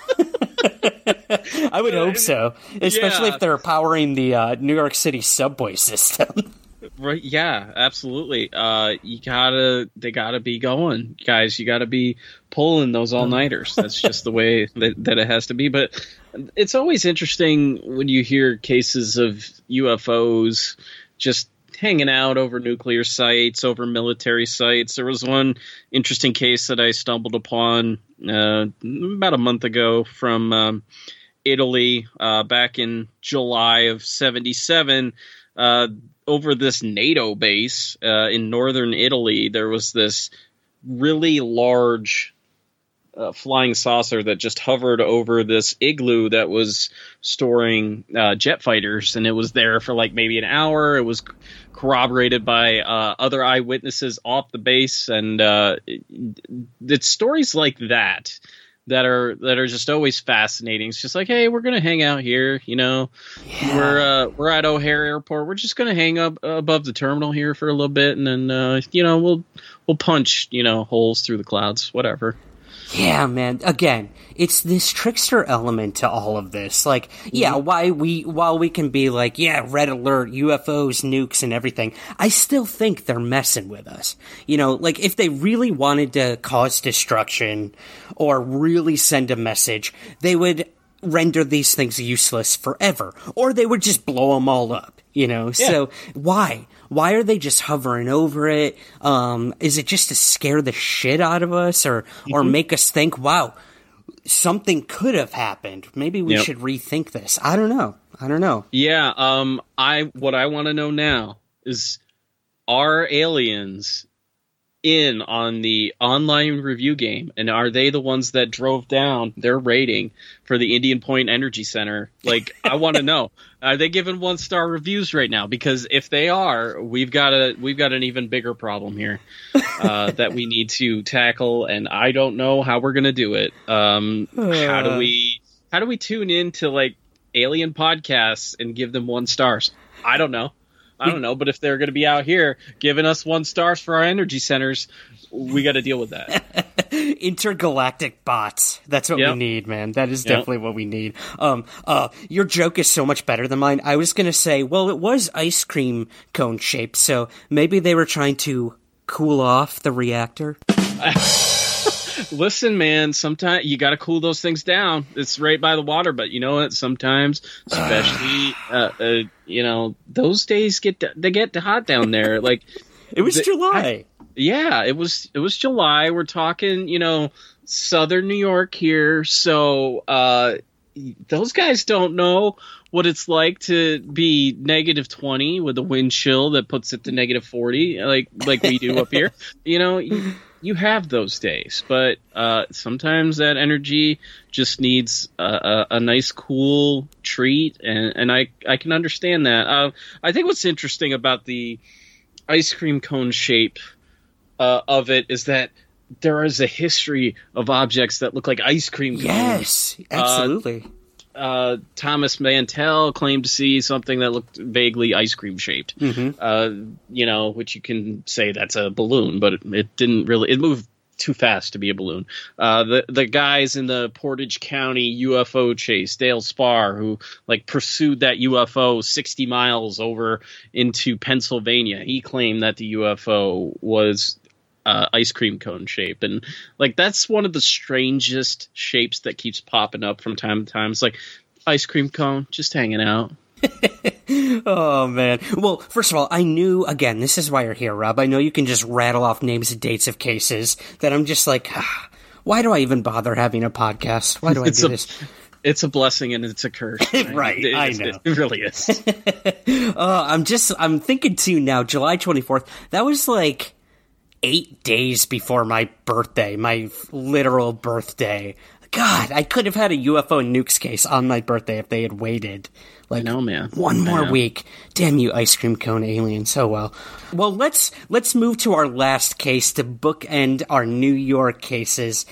I would hope so, especially if they're powering the New York City subway system. Right? Yeah, absolutely. They gotta be going, guys. You gotta be pulling those all-nighters. That's just the way that it has to be. But it's always interesting when you hear cases of UFOs just hanging out over nuclear sites, over military sites. There was one interesting case that I stumbled upon about a month ago from Italy, back in July of '77, over this NATO base in northern Italy. There was this really large flying saucer that just hovered over this igloo that was storing jet fighters, and it was there for like maybe an hour. It was corroborated by other eyewitnesses off the base, and it's stories like that are just always fascinating. It's just like, hey, we're gonna hang out here, you know. Yeah. We're at O'Hare Airport. We're just gonna hang up above the terminal here for a little bit, and then we'll punch holes through the clouds, whatever. Yeah, man. Again, it's this trickster element to all of this. Like, yeah, while we can be like, yeah, red alert, UFOs, nukes, and everything, I still think they're messing with us. Like, if they really wanted to cause destruction or really send a message, they would render these things useless forever. Or they would just blow them all up, Yeah. So, why? Why are they just hovering over it? Is it just to scare the shit out of us or make us think, wow, something could have happened. Maybe we should rethink this. I don't know. Yeah. What I want to know now is, are aliens in on the online review game, and are they the ones that drove down their rating for the Indian Point Energy Center? Like, I want to know, are they giving 1-star reviews right now? Because if they are, we've got an even bigger problem here that we need to tackle, and I don't know how we're gonna do it. How do we tune in to like alien podcasts and give them 1 stars? I don't know, but if they're going to be out here giving us 1 stars for our energy centers, we got to deal with that. Intergalactic bots. That's what we need, man. That is definitely what we need. Your joke is so much better than mine. I was going to say, well, it was ice cream cone shaped, so maybe they were trying to cool off the reactor. Listen, man, sometimes you got to cool those things down. It's right by the water, but you know what? Sometimes, especially, those days get hot down there. Like, it was July. It was July. We're talking, southern New York here. So, those guys don't know what it's like to be -20 with a wind chill that puts it to -40, like we do up here. You have those days, but sometimes that energy just needs a nice, cool treat, and I can understand that. I think what's interesting about the ice cream cone shape of it is that there is a history of objects that look like ice cream cones. Yes, absolutely. Thomas Mantell claimed to see something that looked vaguely ice cream shaped, which you can say that's a balloon, but it didn't really, it moved too fast to be a balloon. The guys in the Portage County UFO chase, Dale Spar, who pursued that UFO 60 miles over into Pennsylvania, he claimed that the UFO was ice cream cone shape, and that's one of the strangest shapes that keeps popping up from time to time. It's like ice cream cone just hanging out. Oh, man. Well, first of all, I knew, again, this is why you're here, Rob. I know you can just rattle off names and dates of cases that I'm just like, why do I even bother having a podcast? Why do I do this? It's a blessing and it's a curse. Right, I know. It really is. I'm thinking too now, July 24th, that was like 8 days before my birthday, my literal birthday. God, I could have had a UFO nukes case on my birthday if they had waited. Like, I know, man. One more week. Damn you, ice cream cone aliens. Oh, well. Well, let's move to our last case to bookend our New York cases.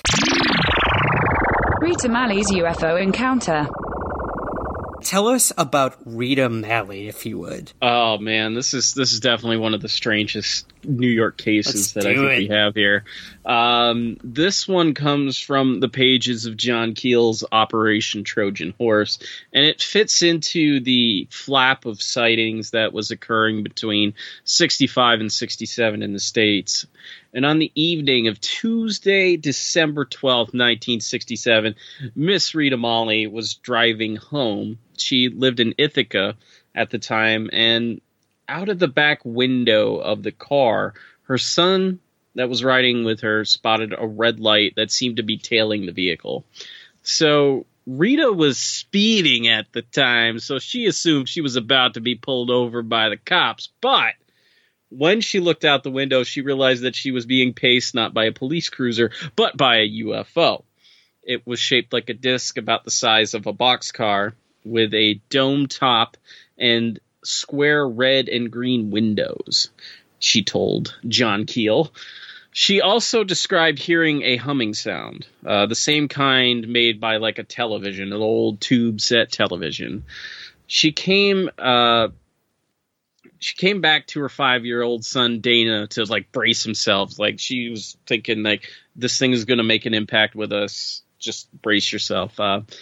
Rita Malley's UFO encounter. Tell us about Rita Malley, if you would. Oh man, this is definitely one of the strangest New York cases that I think we have here. This one comes from the pages of John Keel's Operation Trojan Horse, and it fits into the flap of sightings that was occurring between 65 and 67 in the States. And on the evening of Tuesday, December 12th, 1967, Miss Rita Malley was driving home. She lived in Ithaca at the time, and out of the back window of the car, her son that was riding with her spotted a red light that seemed to be tailing the vehicle. So Rita was speeding at the time, so she assumed she was about to be pulled over by the cops, but when she looked out the window, she realized that she was being paced not by a police cruiser, but by a UFO. It was shaped like a disc about the size of a boxcar with a dome top and square red and green windows, she told John Keel. She also described hearing a humming sound, the same kind made by like a television, an old tube set television. She came back to her 5-year-old son, Dana, to like brace himself. Like she was thinking like, this thing is going to make an impact with us. Just brace yourself.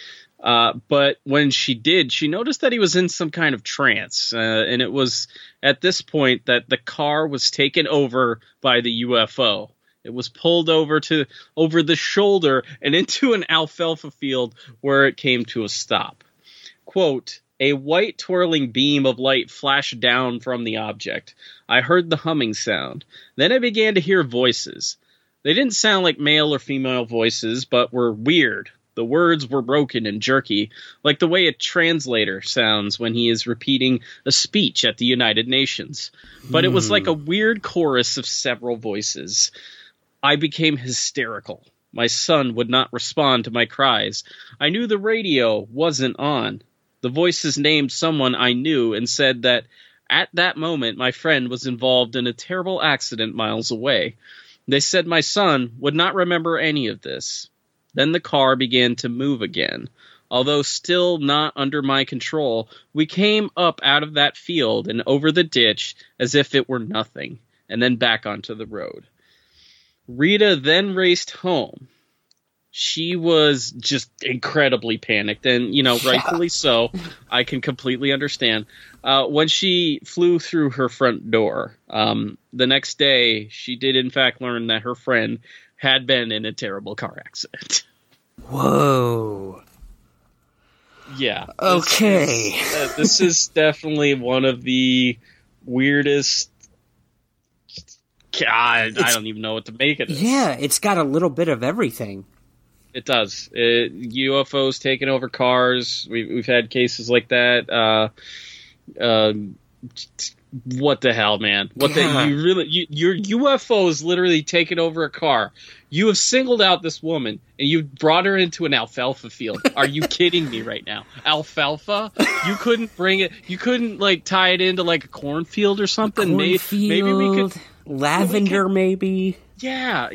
But when she did, she noticed that he was in some kind of trance. And it was at this point that the car was taken over by the UFO. It was pulled over the shoulder and into an alfalfa field where it came to a stop. Quote, "A white twirling beam of light flashed down from the object. I heard the humming sound. Then I began to hear voices. They didn't sound like male or female voices, but were weird. The words were broken and jerky, like the way a translator sounds when he is repeating a speech at the United Nations. But it was like a weird chorus of several voices. I became hysterical. My son would not respond to my cries. I knew the radio wasn't on. The voices named someone I knew and said that at that moment my friend was involved in a terrible accident miles away. They said my son would not remember any of this. Then the car began to move again. Although still not under my control, we came up out of that field and over the ditch as if it were nothing, and then back onto the road. Rita then raced home. She was just incredibly panicked, and, rightfully so. I can completely understand. When she flew through her front door, the next day, she did in fact learn that her friend had been in a terrible car accident. Whoa. Yeah. Okay. This is definitely one of the weirdest... I don't even know what to make of this. Yeah, it's got a little bit of everything. It does. UFOs taking over cars. We've had cases like that. What the hell, man? Your UFO is literally taking over a car. You have singled out this woman and you brought her into an alfalfa field. Are you kidding me right now? Alfalfa? You couldn't bring it. You couldn't tie it into like a cornfield or something. Maybe we could. Lavender, maybe. Yeah,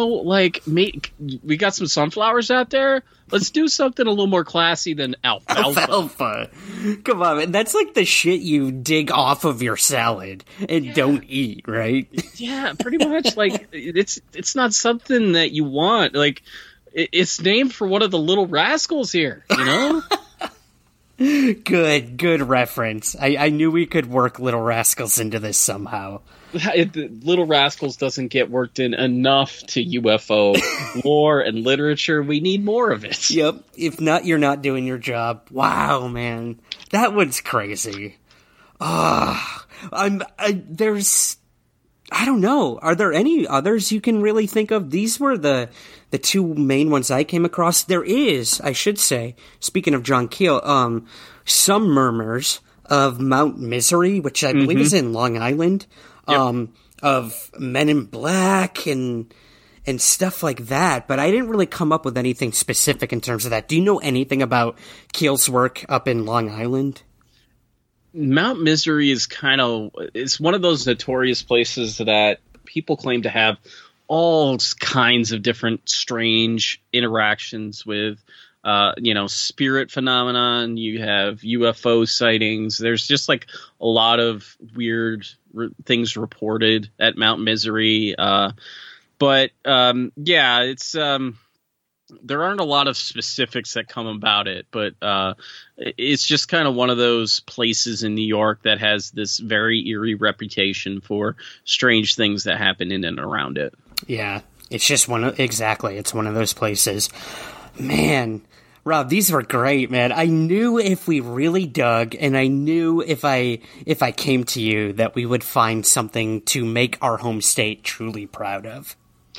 we got some sunflowers out there. Let's do something a little more classy than alfalfa. Alfalfa. Come on, man. That's like the shit you dig off of your salad and don't eat, right? Yeah, pretty much. It's not something that you want. It's named for one of the Little Rascals here, Good reference. I knew we could work Little Rascals into this somehow. Little Rascals doesn't get worked in enough to UFO lore and literature. We need more of it. Yep. If not, you're not doing your job. Wow, man. That one's crazy. I don't know. Are there any others you can really think of? These were the two main ones I came across. There is, I should say, speaking of John Keel, some murmurs of Mount Misery, which I believe is in Long Island, of Men in Black and stuff like that. But I didn't really come up with anything specific in terms of that. Do you know anything about Keel's work up in Long Island? Mount Misery is it's one of those notorious places that people claim to have all kinds of different strange interactions with, spirit phenomenon. You have UFO sightings. There's just like a lot of weird things reported at Mount Misery. It's there aren't a lot of specifics that come about it, but it's just kind of one of those places in New York that has this very eerie reputation for strange things that happen in and around it. Yeah, it's just it's one of those places. Man, Rob, these were great, man. I knew if we really dug, and I knew if I came to you that we would find something to make our home state truly proud of.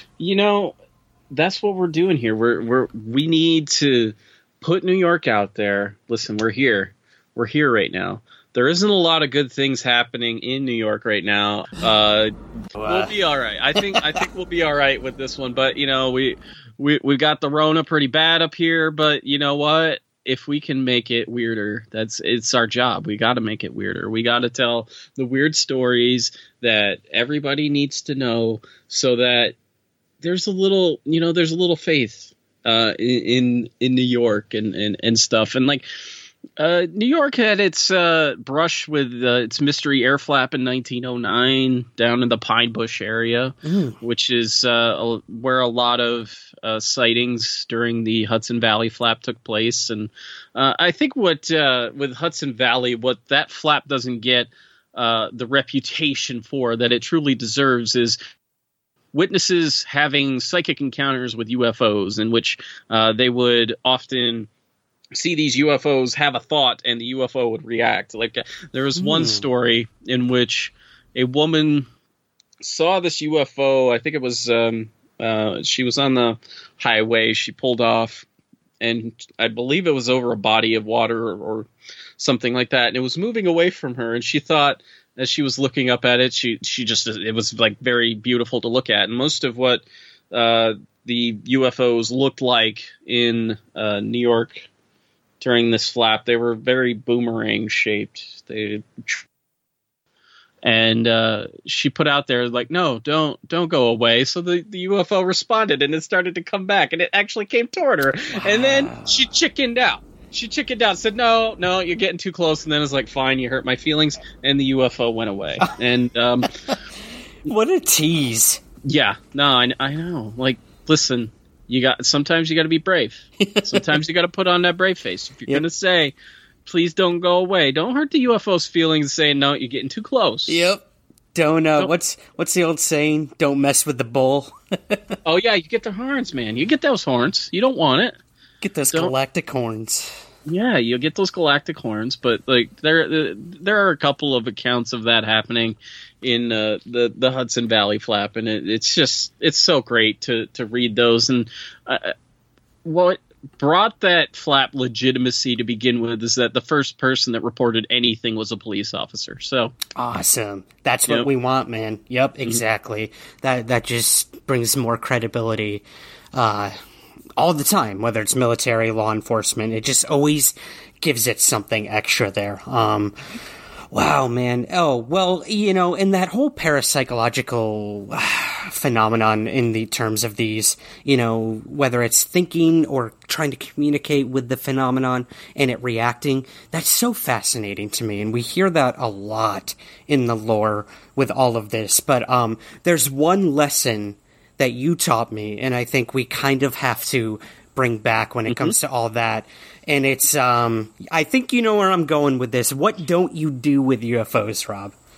That's what we're doing here. We need to put New York out there. Listen, we're here. We're here right now. There isn't a lot of good things happening in New York right now. We'll be all right. I think we'll be all right with this one. But we got the Rona pretty bad up here. But you know what? If we can make it weirder, it's our job. We got to make it weirder. We got to tell the weird stories that everybody needs to know, so that there's a little faith in New York and stuff. And like New York had its brush with its mystery air flap in 1909 down in the Pine Bush area, which is where a lot of sightings during the Hudson Valley flap took place. And I think with Hudson Valley, what that flap doesn't get the reputation for that it truly deserves is witnesses having psychic encounters with UFOs, in which they would often see these UFOs have a thought and the UFO would react. Like there was one story in which a woman saw this UFO. I think it was she was on the highway. She pulled off, and I believe it was over a body of water or something like that. And it was moving away from her, and she thought, as she was looking up at it, it was like very beautiful to look at. And most of what the UFOs looked like in New York during this flap, they were very boomerang shaped. And she put out there like, no, don't go away. So the UFO responded, and it started to come back, and it actually came toward her. Wow. And then she chickened out. Said, no, you're getting too close. And then it's like, fine, you hurt my feelings. And the UFO went away. And what a tease. Yeah, no, I know. Like, listen, sometimes you got to be brave. Sometimes you got to put on that brave face. If you're going to say, please don't go away, don't hurt the UFO's feelings saying, no, you're getting too close. Yep. Don't. What's the old saying? Don't mess with the bull. Oh, yeah, you get the horns, man. You get those horns. You don't want it. Get those galactic horns. Yeah, you'll get those galactic horns, but like there are a couple of accounts of that happening in the Hudson Valley flap, and it's so great to read those. And what brought that flap legitimacy to begin with is that the first person that reported anything was a police officer. So awesome. That's what we want, man. Yep, exactly. That just brings more credibility all the time, whether it's military, law enforcement. It just always gives it something extra there. Wow, man. Oh, well, in that whole parapsychological phenomenon in the terms of these, whether it's thinking or trying to communicate with the phenomenon and it reacting, that's so fascinating to me. And we hear that a lot in the lore with all of this. But there's one lesson that you taught me, and I think we kind of have to bring back when it comes to all that. And it's, I think you know where I'm going with this. What don't you do with UFOs, Rob?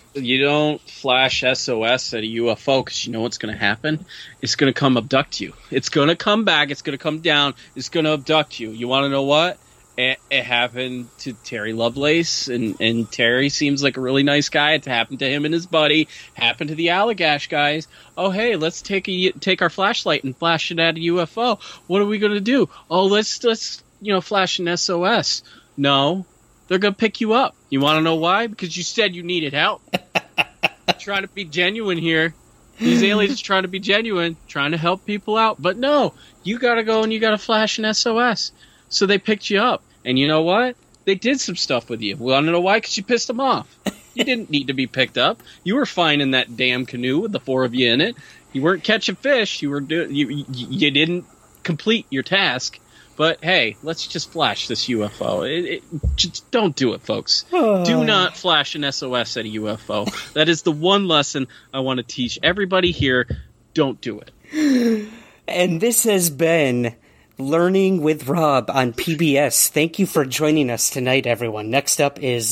flash SOS at a UFO because you know what's going to happen? It's going to come abduct you. It's going to come back. It's going to come down. It's going to abduct you. You want to know what? It happened to Terry Lovelace, and Terry seems like a really nice guy. It happened to him and his buddy. Happened to the Allagash guys. Oh, hey, let's take our flashlight and flash it at a UFO. What are we going to do? Oh, let's flash an SOS. No, they're going to pick you up. You want to know why? Because you said you needed help. Trying to be genuine here. These aliens are trying to be genuine, trying to help people out. But no, you got to go and you got to flash an SOS. So they picked you up. And you know what? They did some stuff with you. Want to know why? Because you pissed them off. You didn't need to be picked up. You were fine in that damn canoe with the 4 of you in it. You weren't catching fish. You didn't complete your task. But hey, let's just flash this UFO. Just don't do it, folks. Do not flash an SOS at a UFO. That is the one lesson I want to teach everybody here. Don't do it. And this has been Learning with Rob on PBS. Thank you for joining us tonight, everyone. Next up is,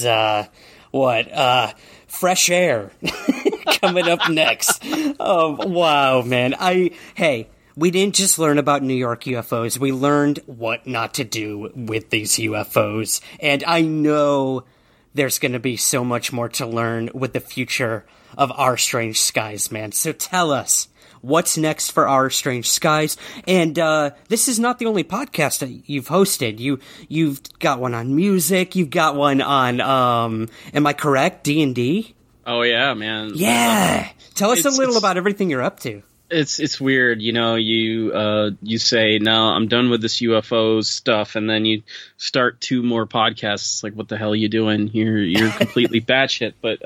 Fresh Air. Coming up next. Wow, man. We didn't just learn about New York UFOs. We learned what not to do with these UFOs. And I know there's going to be so much more to learn with the future of Our Strange Skies, man. So tell us, what's next for Our Strange Skies? And this is not the only podcast that you've hosted. You've got one on music. You've got one on, am I correct, D&D? Oh, yeah, man. Yeah. Tell us a little about everything you're up to. It's weird, you know. You say, no, I'm done with this UFO stuff, and then you start 2 more podcasts. It's like, what the hell are you doing? You're completely batshit. But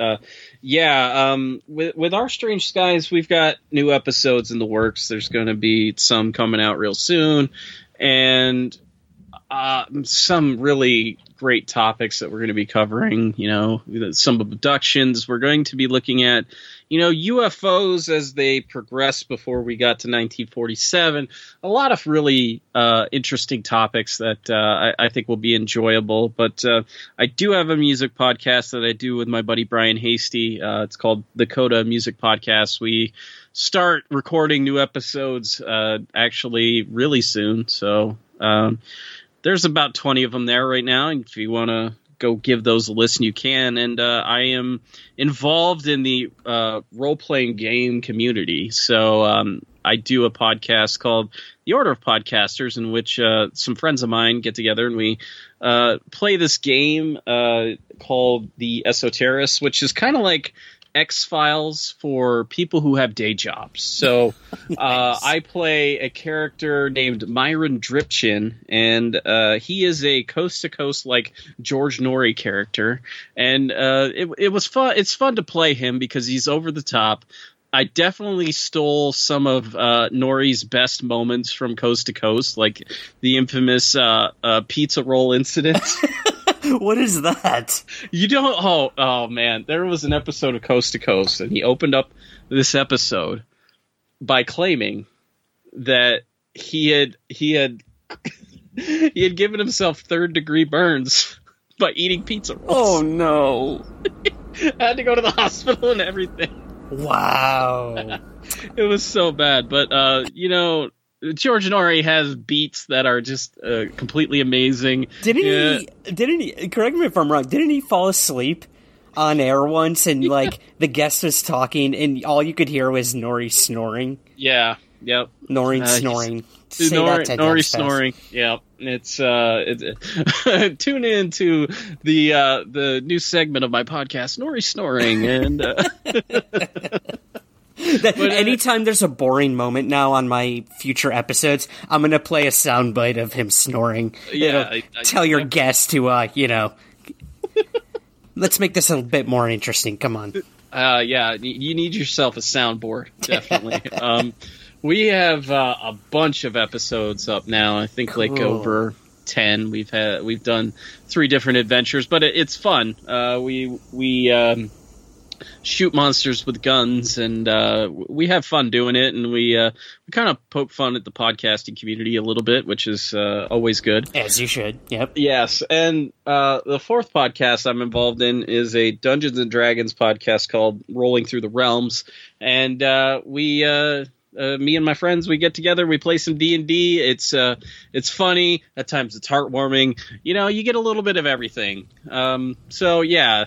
with Our Strange Skies, we've got new episodes in the works. There's going to be some coming out real soon, and some really great topics that we're going to be covering. You know, some abductions. We're going to be looking at, UFOs as they progressed before we got to 1947. A lot of really interesting topics that I think will be enjoyable. But I do have a music podcast that I do with my buddy Brian Hasty. It's called the Coda Music Podcast. We start recording new episodes actually really soon. So there's about 20 of them there right now. And if you want to go give those a listen, you can. And I am involved in the role-playing game community. So I do a podcast called The Order of Podcasters, in which some friends of mine get together and we play this game called The Esoterrorists, which is kind of like X-Files for people who have day jobs. So nice. I play a character named Myron Dripchin, and he is a coast-to-coast like George Norrie character. And it was fun. It's fun to play him because he's over the top. I definitely stole some of Norrie's best moments from Coast to Coast, like the infamous pizza roll incident. What is that? You don't... Oh, man. There was an episode of Coast to Coast, and he opened up this episode by claiming that he had given himself 3rd-degree burns by eating pizza rolls. Oh, no. I had to go to the hospital and everything. Wow. It was so bad. But, George Norrie has beats that are just completely amazing. Didn't he, correct me if I'm wrong, didn't he fall asleep on air once and, the guest was talking and all you could hear was Norrie snoring? Yeah, yep. Norrie snoring. Norrie snoring, yep. It's tune in to the new segment of my podcast, Norrie Snoring, and... Anytime there's a boring moment now on my future episodes, I'm going to play a soundbite of him snoring. Yeah, tell your guest to, let's make this a bit more interesting. Come on. Yeah, you need yourself a soundboard, definitely. We have a bunch of episodes up now. I think cool. Over 10. We've done 3 different adventures, but it's fun. shoot monsters with guns, and we have fun doing it, and we kind of poke fun at the podcasting community a little bit, which is always good. As you should. Yep. Yes, and the fourth podcast I'm involved in is a Dungeons and Dragons podcast called Rolling Through the Realms, and me and my friends, we get together, we play some D&D. It's funny, at times it's heartwarming. You know, you get a little bit of everything. So yeah,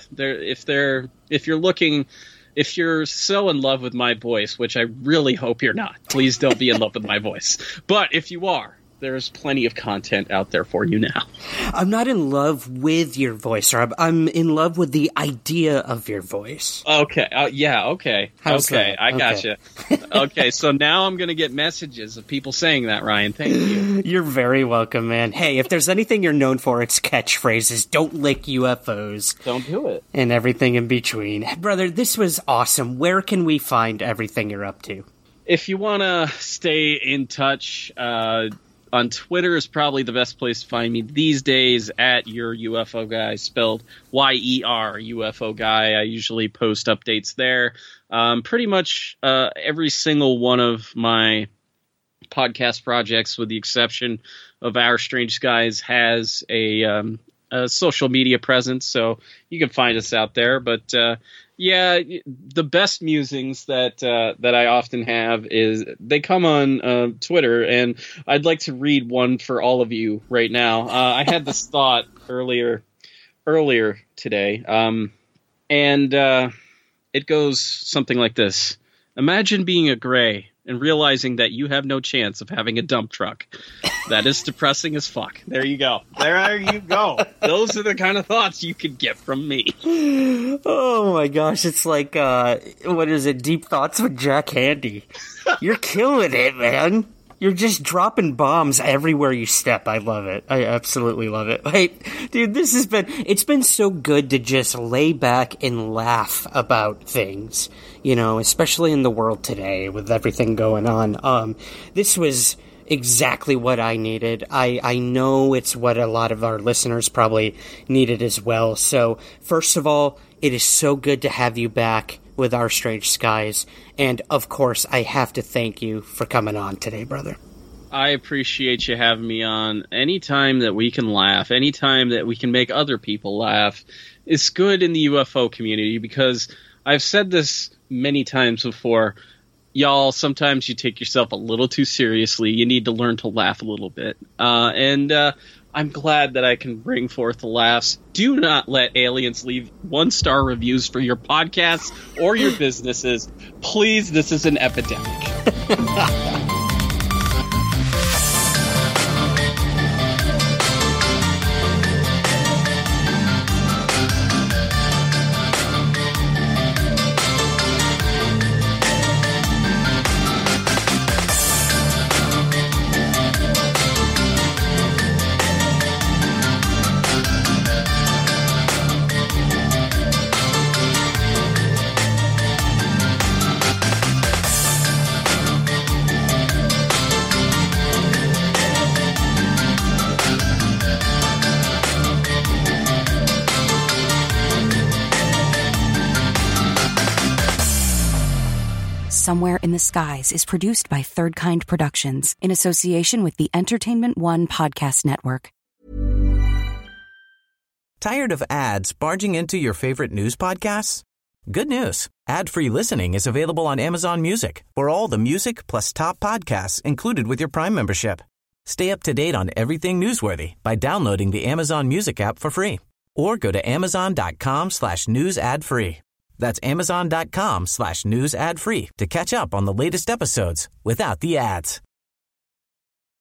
if you're so in love with my voice, which I really hope you're not, please don't be in love with my voice. But if you are, there's plenty of content out there for you now. I'm not in love with your voice, Rob. I'm in love with the idea of your voice. Okay. Yeah, okay. How's okay, that? I gotcha. Okay, so now I'm going to get messages of people saying that, Ryan. Thank you. You're very welcome, man. Hey, if there's anything you're known for, it's catchphrases. Don't lick UFOs. Don't do it. And everything in between. Brother, this was awesome. Where can we find everything you're up to? If you want to stay in touch, on Twitter is probably the best place to find me these days, at your UFO guy, spelled YER UFO guy. I usually post updates there. Pretty much every single one of my podcast projects, with the exception of Our Strange Skies, has a social media presence, so you can find us out there. But yeah, the best musings that I often have is they come on Twitter, and I'd like to read one for all of you right now. I had this thought earlier today, and it goes something like this: imagine being a gray and realizing that you have no chance of having a dump truck. That is depressing as fuck. There you go. There you go. Those are the kind of thoughts you could get from me. Oh my gosh, it's like, what is it, Deep Thoughts with Jack Handy. You're killing it, man. You're just dropping bombs everywhere you step. I love it. I absolutely love it. Wait, dude, it's been so good to just lay back and laugh about things, you know, especially in the world today with everything going on. This was exactly what I needed. I know it's what a lot of our listeners probably needed as well. So, first of all, it is so good to have you back with Our Strange Skies, and of course I have to thank you for coming on today, brother. I appreciate you having me on. Anytime that we can laugh, anytime that we can make other people laugh, it's good in the UFO community, because I've said this many times before, y'all, sometimes you take yourself a little too seriously. You need to learn to laugh a little bit. And I'm glad that I can bring forth the laughs. Do not let aliens leave 1-star reviews for your podcasts or your businesses. Please, this is an epidemic. Somewhere in the Skies is produced by Third Kind Productions in association with the Entertainment One Podcast Network. Tired of ads barging into your favorite news podcasts? Good news. Ad-free listening is available on Amazon Music for all the music plus top podcasts included with your Prime membership. Stay up to date on everything newsworthy by downloading the Amazon Music app for free, or go to amazon.com/news ad free. That's amazon.com/news ad free to catch up on the latest episodes without the ads.